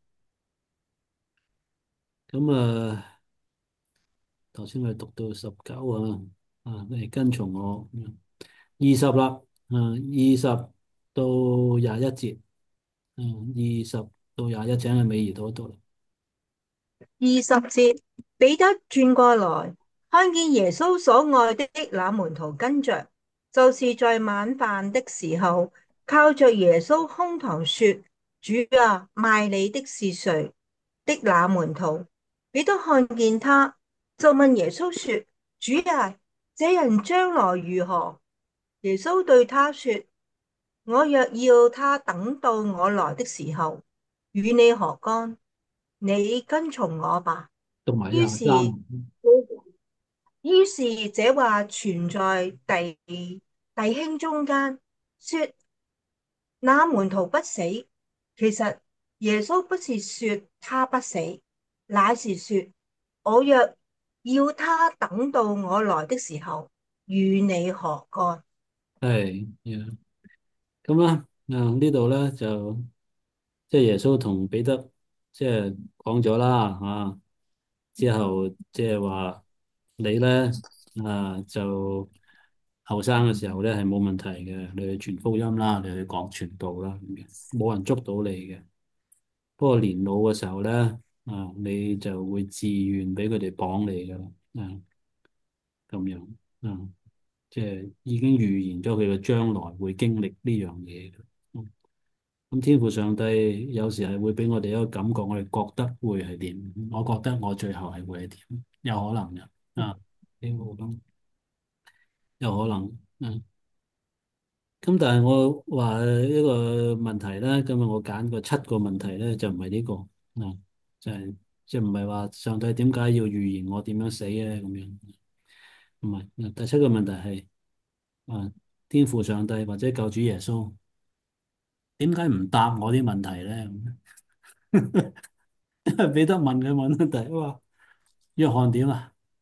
Speaker 2: 咁啊，頭先我哋讀到十九啊，啊，你跟從我，嗯二十啦，嗯，二十到廿一節，嗯，二十到廿一請喺美兒嗰度啦。
Speaker 7: 二十節，彼得轉過來，看見耶穌所愛的那門徒跟着，就是在晚飯的時候，靠着耶穌胸膛說：主啊，賣你的是誰？的那門徒。彼得看見他，就問耶穌說：主啊，這人將來如何？耶穌對他說：我若要他等到我來的時候，與你何干？你跟從我吧。
Speaker 2: 同埋
Speaker 7: 於是，
Speaker 2: 廿三，
Speaker 7: 於是這話傳在弟弟兄中間，說那門徒不死。其實耶穌不是說他不死，乃是說我若要他等到我來的時候，與你何干？
Speaker 2: 係，嗯咁啦，啊呢度咧就。即係耶穌同彼得即係講咗啦，啊之後即係話你咧啊就後生嘅時候咧係冇問題嘅，你去傳福音啦，你去講傳道啦，咁嘅冇人捉到你嘅。不過年老嘅時候咧，啊你就會自願俾佢哋綁你噶啦，啊咁樣，啊即係已經預言咗佢嘅將來會經歷呢樣嘢嘅。嗯咁天父上帝有時係會俾我哋一個感覺，我哋覺得會係點？我覺得我最後係會係點？有可能嘅啊，天父咁有可能，嗯。咁但係我話一個問題咧，今日我揀個七個問題咧，就唔係呢個啊，就係即係唔係話上帝點解要預言我點樣死咧？咁樣唔係。第七個問題係啊，天父上帝或者救主耶穌點解唔答我啲問題咧？彼得問佢問問題，哇！約翰點啊？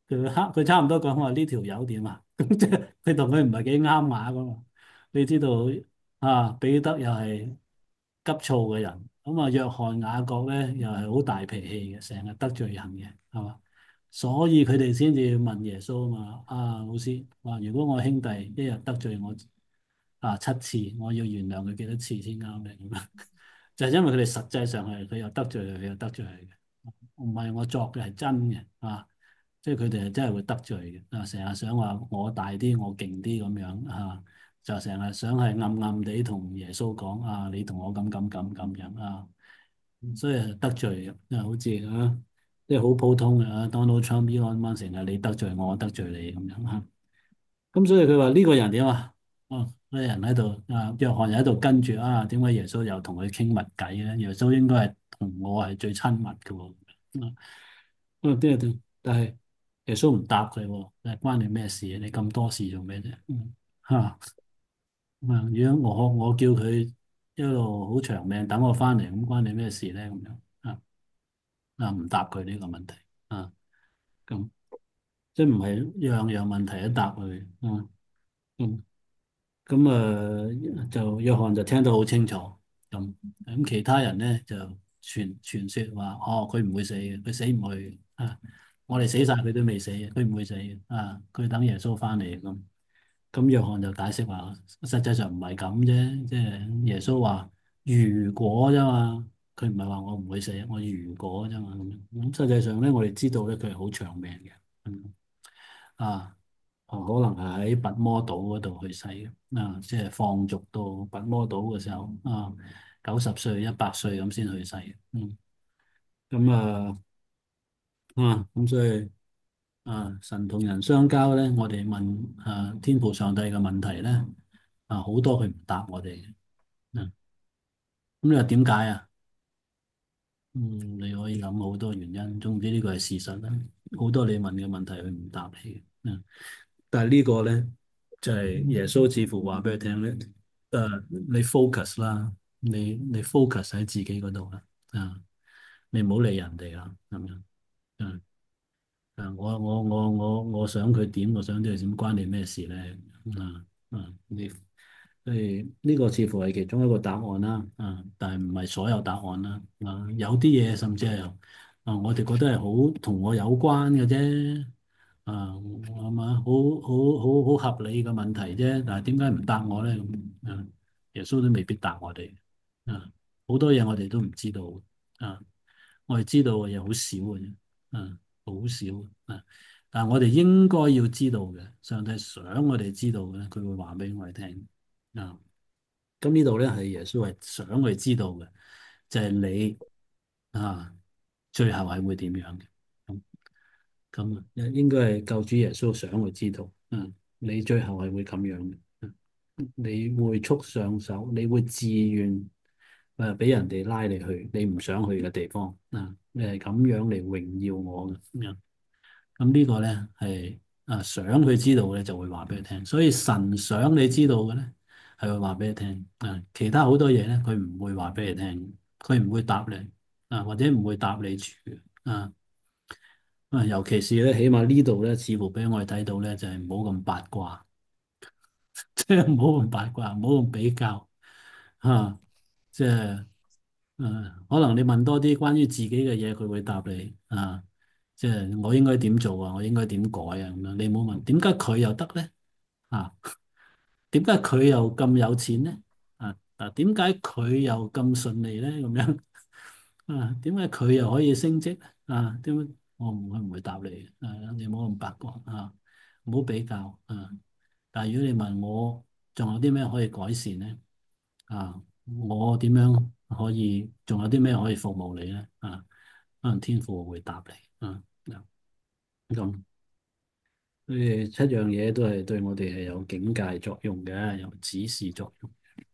Speaker 2: 佢黑佢差唔多講話呢條友點啊？咁即係佢同佢唔係幾啱碼噶嘛？你知道啊？彼得又係急躁嘅人，咁啊約翰雅各咧又係好大脾氣嘅，成日得罪人嘅，係嘛？所以佢哋先至問耶穌啊嘛，啊老師話如果我兄弟一日得罪我啊七次，我要原諒佢幾多次先啱咧？咁樣就係因為佢哋實際上係佢又得罪佢，佢又得罪佢嘅，唔係我作嘅係真嘅啊！即係佢哋係真係會得罪嘅啊！成日想話我大啲，我勁啲咁樣啊，就成日想係暗暗地同耶穌講啊，你同我咁咁咁咁樣啊，所以係得罪嘅，啊好似啊，即係好普通嘅啊，Donald Trump、Elon Musk 成日你得罪我，我得罪你咁樣啊。咁所以佢話呢個人點啊？哦，呢個人喺度啊，約翰又喺度跟住啊，點解耶穌又同佢傾密偈咧？耶穌應該係同我係最親密嘅喎。啊，咁啲人但係耶穌唔答佢喎，誒關你咩事啊？你咁多事做咩啫？嗯，嚇咁啊！如果我我叫佢一路好長命等我翻嚟，咁關你咩事咧？咁樣啊啊唔答佢呢個問題啊，咁即係唔係樣樣問題都答佢啊？嗯。咁啊，就約翰就聽得好清楚，咁咁其他人咧就傳傳説話，哦，佢唔會死嘅，佢死唔去啊！我哋死晒佢都未死嘅，佢唔會死嘅啊！佢等耶穌翻嚟咁。咁約翰就解釋話，實際上唔係咁啫，即係耶穌話如果啫嘛，佢唔係話我唔會死，我如果啫嘛咁樣。咁實際上咧，我哋知道咧，佢係好長命嘅，嗯啊。哦，可能係喺拔摩島嗰度去世嘅，啊，即係放逐到拔摩島嘅時候，啊，九十歲、一百歲咁先去世嘅，嗯，咁啊，啊，咁所以啊，神同人相交咧，我哋問啊天父上帝嘅問題咧，啊，好多佢唔答我哋嘅，嗯，咁你話點解啊？嗯，你可以諗好多原因，總之呢個係事實啦。好多你問嘅問題佢唔答你嘅，嗯。但係呢個咧就係耶穌似乎話俾佢聽咧，誒，你 focus 啦，你你 focus 喺自己嗰度啦，啊，你唔好理人哋啦，咁樣，嗯，啊，我我我我我想佢點，我想佢點，關你咩事咧？啊啊，你所以呢個似乎係其中一個答案啦，啊，但係唔係所有答案啦，啊，有啲嘢甚至係啊，我哋覺得係好同我有關嘅啫。啊，係嘛，好好好好合理嘅問題啫，但係點解唔答我咧？咁啊，耶穌都未必答我哋。啊，好多嘢我哋都唔知道。啊，我哋知道嘅嘢好少嘅啫。啊，好少啊。但係我哋應該要知道嘅，上帝想我哋知道嘅咧，佢會話俾我哋聽。啊，咁呢度咧係耶穌係想我哋知道嘅，就係你啊，最後係會點樣嘅。咁咁啊，應應該係救主耶穌想去知道，嗯，你最後係會咁樣嘅，嗯，你會束上手，你會自願誒俾人哋拉你去你唔想去嘅地方，啊，你係咁樣嚟榮耀我嘅，咁樣，咁呢個咧係啊想佢知道嘅就會話俾佢聽，所以神想你知道嘅咧係會話俾你聽，啊，其他好多嘢咧佢唔會話俾你聽，佢唔會答你，啊，或者唔會答你住，啊。啊，尤其是咧，起碼呢度咧，似乎俾我哋睇到咧，就係唔好咁八卦，即係唔好咁八卦，唔好咁比較，嚇，即係，誒，可能你問多啲關於自己嘅嘢，佢會答你，啊，即係我應該點做啊，我應該點改啊，咁樣，你冇問點解佢又得咧？啊，點解佢又咁有錢咧？啊，嗱，點解佢又咁順利咧？咁樣。啊，點解佢又可以升職啊？點解我唔會唔會答你？啊，你唔好咁八卦啊，唔好比較啊。但係如果你問我，仲有啲咩可以改善咧？啊，我點樣可以？仲有啲咩可以服務你咧？啊，可能天父會答你啊。咁，所以七樣嘢都係對我哋係有警戒作用嘅，有指示作用。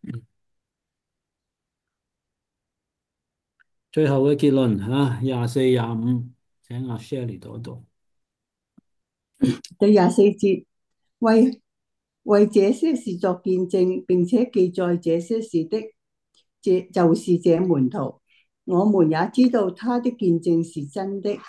Speaker 2: 最後嘅結論嚇，廿四、廿五，請阿 Shirley 讀一讀。
Speaker 4: 第廿四節，為為這些事作見證，並且記載這些事的，這就是這門徒。我們也知道他的見證是真的。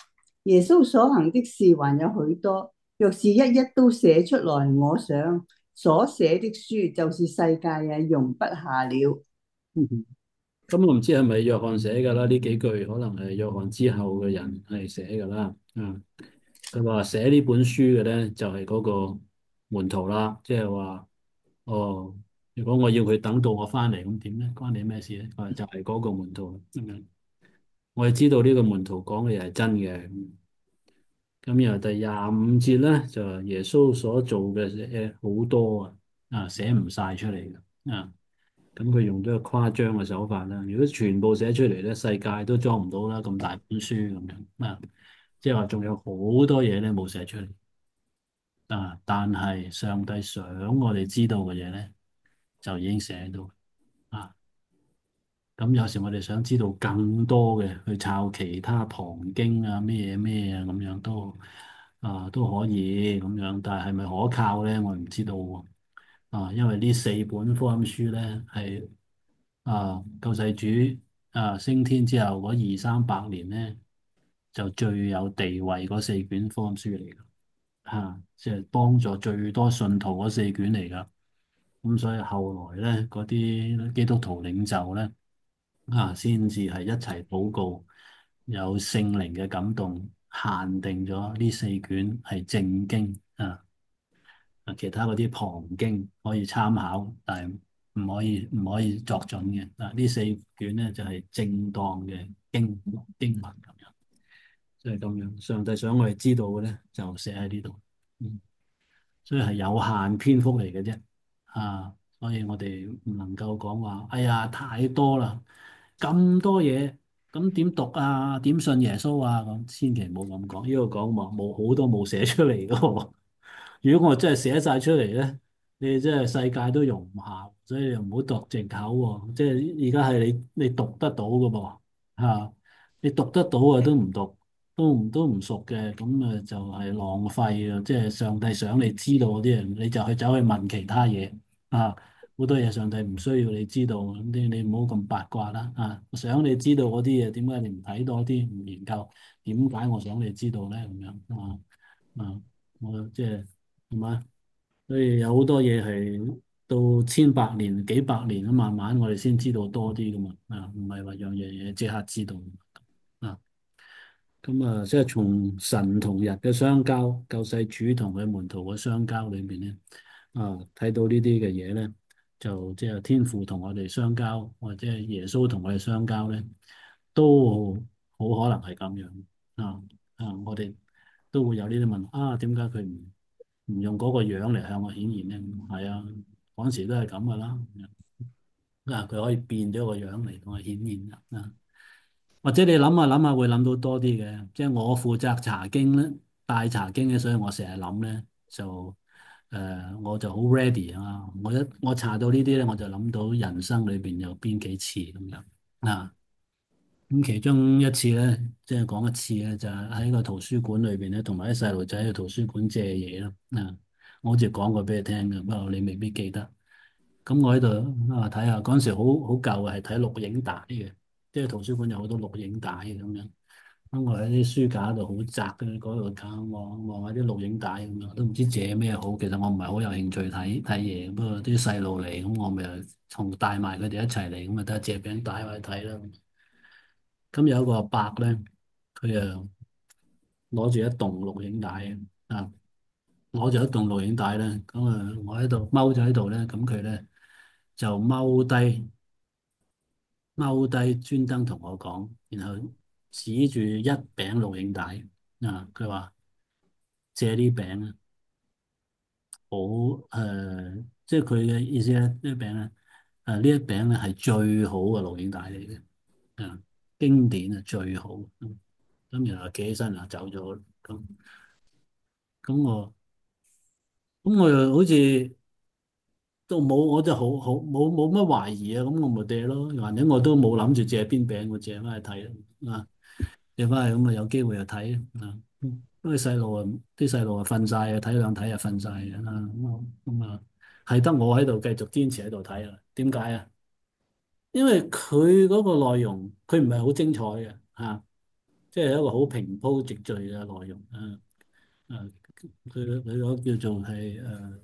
Speaker 4: 耶穌所行的事還有許多，若是一一都寫出來，我想所寫的書就是世界也容不下了。
Speaker 2: 咁我唔知係咪約翰寫噶啦？呢幾句可能係約翰之後嘅人係寫噶啦。嗯，佢話寫呢本書嘅咧就係嗰個門徒啦，即係話哦，如果我要佢等到我翻嚟，咁點咧？關你咩事咧？啊，就係嗰個門徒咁樣。我哋知道呢個門徒講嘅嘢係真嘅。咁然後第廿五節咧就係耶穌所做嘅嘢好多啊，啊寫唔晒出嚟嘅啊。咁佢用咗個誇張嘅手法啦。如果全部寫出嚟咧，世界都裝唔到啦，咁大本書咁樣啊。即係話仲有好多嘢咧冇寫出嚟啊。但係上帝想我哋知道嘅嘢咧，就已經寫到啊。咁有時我哋想知道更多嘅，去抄其他旁經啊，咩嘢咩啊，咁樣都啊都可以咁樣，但係係咪可靠咧？我唔知道喎。啊，因為呢四本福音書咧係啊救世主啊升天之後嗰二三百年咧，就最有地位嗰四卷福音書嚟㗎。嚇，即係幫助最多信徒嗰四卷嚟㗎。咁所以後來咧，嗰啲基督徒領袖咧。啊，先至係一齊禱告，有聖靈嘅感動，限定咗呢四卷係正經啊。啊，其他嗰啲旁經可以參考，但係唔可以唔可以作準嘅。啊，呢四卷咧就係正當嘅經經文咁樣，即係咁樣。上帝想我哋知道嘅咧，就寫喺呢度。嗯，所以係有限篇幅嚟嘅啫。啊，所以我哋唔能夠講話，哎呀，太多啦。咁多嘢，咁點讀啊？點信耶穌啊？咁千祈唔好咁講，呢個講話冇好多冇寫出嚟嘅喎。如果我真係寫晒出嚟咧，你真係世界都容唔下，所以又唔好度藉口喎。即係而家係你你讀得到嘅噃嚇，你讀得到啊都唔讀，都唔都唔熟嘅，咁啊就係浪費啊！即係上帝想你知道嗰啲人，你就去走去問其他嘢啊。好多嘢上帝唔需要你知道，你你唔好咁八卦啦啊！想你知道嗰啲嘢，點解你唔睇多啲，唔研究？點解我想你知道咧？咁樣啊啊！我即係係嘛？所以有好多嘢係到千百年、幾百年咁，慢慢我哋先知道多啲噶嘛啊！唔係話樣樣嘢即刻知道啊！咁啊，即係從神同人嘅相交、救世主同佢門徒嘅相交裏邊咧，啊，睇到呢啲嘅嘢咧，就即係天父同我哋相交，或者係耶穌同我哋相交咧，都好可能係咁樣啊啊！我哋都會有呢啲問啊，點解佢唔唔用嗰個樣嚟向我顯現咧？係啊，嗰陣時都係咁噶啦，啊，佢可以變咗個樣嚟同我顯現啊！或者你諗下諗下會諗到多啲嘅，即係我負責查經咧，帶查經咧，所以我成日諗咧就誒、呃，我就好 ready 啊！我一我查到呢啲咧，我就諗到人生裏邊有邊幾次咁樣啊。咁其中一次咧，即係講一次咧，就係喺個圖書館裏邊咧，同埋啲細路仔去圖書館借嘢咯。啊，我好似講過俾你聽嘅，不過你未必記得。咁我喺度啊睇下，嗰陣時好好舊嘅，係睇錄影帶嘅，即係圖書館有好多錄影帶嘅咁樣。咁我喺啲書架度好窄嘅嗰度睇望望下啲錄影帶咁樣，都唔知借咩好。其實我唔係好有興趣睇睇嘢，不過啲細路嚟，咁我咪同帶埋佢哋一齊嚟，咁咪得借餅帶去睇啦。咁有一個阿伯咧，佢啊攞住一棟錄影帶啊，攞住一棟錄影帶咧，咁啊我喺度踎咗喺度咧，咁佢咧就踎低踎低專登同我講，然後指住一餅錄影帶啊，佢話借呢餅啊，好誒，即係佢嘅意思咧，呢一餅咧，誒呢一餅咧係最好嘅錄影帶嚟嘅，啊經典啊最好。咁然後企起身啊走咗，咁咁我咁我又好似都冇，我就好好冇冇乜懷疑啊，咁我咪借咯，反正我都冇諗住借邊餅，我借翻去睇啊，借翻去咁啊有機會就睇啊，因為細路啊啲細路啊瞓晒啊，睇兩睇啊瞓晒啊，咁咁啊係得我喺度繼續堅持喺度睇啊，點解啊？因為佢嗰個內容佢唔係好精彩嘅嚇。 即係一個好平鋪直敍嘅內容啊。誒，佢佢嗰叫做係誒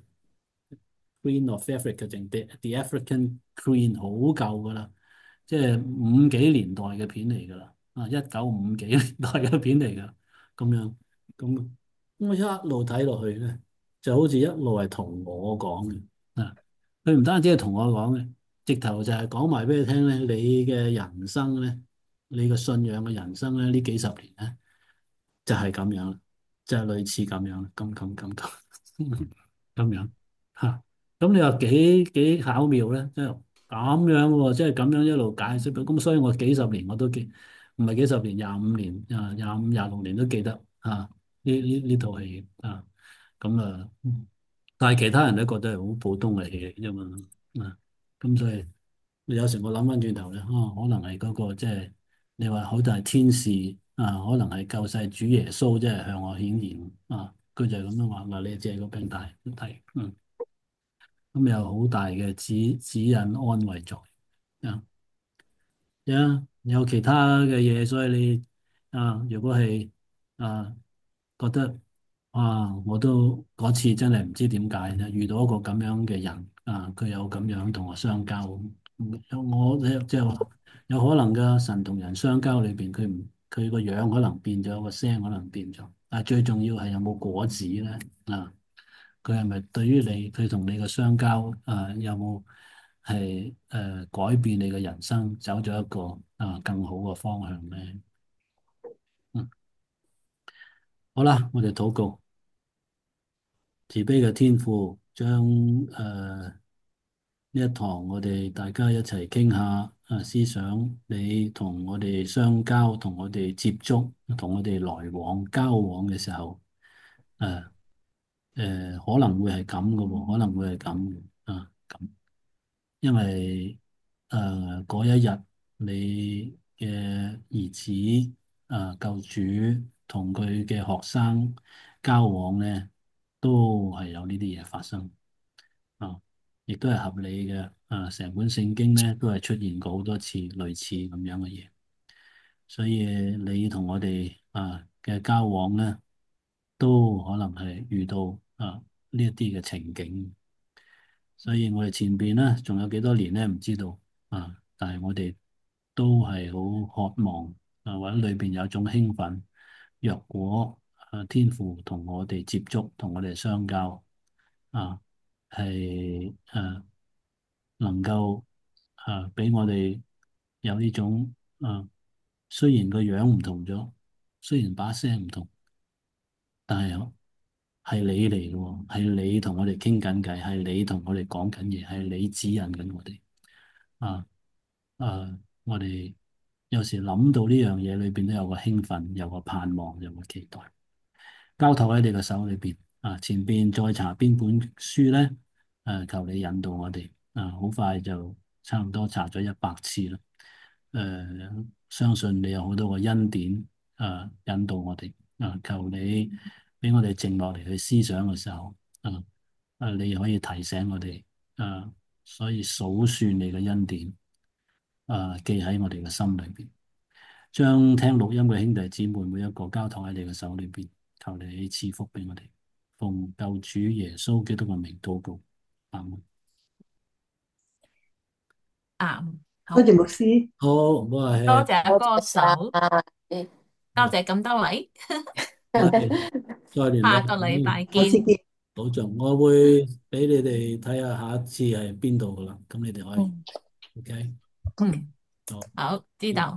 Speaker 2: Queen of Africa 定 The The African Queen 好舊噶啦，即係五幾年代嘅片嚟噶啦，啊一九五幾年代嘅片嚟噶，咁樣咁咁我一路睇落去咧，就好似一路係同我講嘅啊，佢唔單止係同我講嘅，直頭就係講埋俾你聽咧，你嘅人生咧，你嘅信仰嘅人生咧，呢幾十年咧就係咁樣啦，就係類似咁樣啦，咁咁咁咁咁樣嚇。咁你話幾幾巧妙咧？即係咁樣喎，即係咁樣一路解釋到。咁所以我幾十年我都記，唔係幾十年，廿五年啊，廿五廿六年都記得啊。呢呢呢套戲啊，咁啊，但係其他人都覺得係好普通嘅戲嚟啫嘛。啊，咁所以有時我諗翻轉頭咧，啊，可能係嗰個即係你話好大天使啊，可能係救世主耶穌即係向我顯現啊。佢就係咁樣話嗱，你借個餅帶睇，嗯。咁有好大嘅指指引安慰作用啊！有有其他嘅嘢，所以你啊，如果係啊覺得啊，我都嗰次真係唔知點解咧，遇到一個咁樣嘅人啊，佢有咁樣同我相交，嗯我即係話有可能噶，神同人相交裏邊，佢唔佢個樣可能變咗，個聲可能變咗，但係最重要係有冇果子咧啊！佢係咪對於你，佢同你嘅相交，誒、有冇係誒改變你嘅人生，走咗一個啊、更好嘅方向咧？嗯，好啦，我哋禱告，慈悲嘅天父，將誒呢一堂我哋大家一齊傾下啊思想，你同我哋相交，同我哋接觸，同我哋來往交往嘅時候，誒、誒、可能會係咁嘅喎，可能會係咁嘅啊咁。因為誒嗰、一日你嘅兒子誒、呃救主同佢嘅學生交往咧，都係有呢啲嘢發生啊，亦都係合理嘅啊。成本聖經咧都係出現過好多次類似咁樣嘅嘢，所以你同我哋啊嘅交往咧，都可能係遇到啊呢一啲嘅情景。所以我哋前邊咧仲有幾多年咧唔知道啊，但係我哋都係好渴望啊，或者裏邊有一種興奮。若果啊天父同我哋接觸，同我哋相交啊，係誒、啊、能夠啊俾我哋有呢種啊，雖然個樣唔同咗，雖然把聲唔同，但係係你嚟嘅喎，係你同我哋傾緊偈，係你同我哋講緊嘢，係你指引緊我哋啊啊！我哋有時諗到呢樣嘢裏邊都有個興奮，有個盼望，有個期待。交託喺你嘅手裏邊啊，前邊再查邊本書咧？誒、求你引導我哋啊！好快就差唔多查咗一百次啦。誒、相信你有好多個恩典啊，引導我哋啊！求你俾我哋靜落嚟去思想嘅時候啊，啊，你可以提醒我哋啊，所以數算你嘅恩典啊，記喺我哋嘅心裏邊。將聽錄音嘅兄弟姊妹每一個交託喺你嘅手裏邊，求你賜福俾我哋，奉救主耶穌基督嘅名禱告，阿門。
Speaker 3: 啊，好，
Speaker 4: 多謝牧師。
Speaker 2: 好，唔好客氣，
Speaker 3: 多謝歌手，
Speaker 5: 誒
Speaker 3: 多謝咁多位，
Speaker 2: 再再聯
Speaker 3: 下個禮
Speaker 2: 絡，
Speaker 3: 拜見。
Speaker 4: 下次見。
Speaker 2: 保重。我會俾你哋睇下下一次係邊度噶啦，咁你哋可以
Speaker 1: 嗯。
Speaker 2: ，OK，
Speaker 3: 嗯，
Speaker 2: 好。
Speaker 3: 好，知道。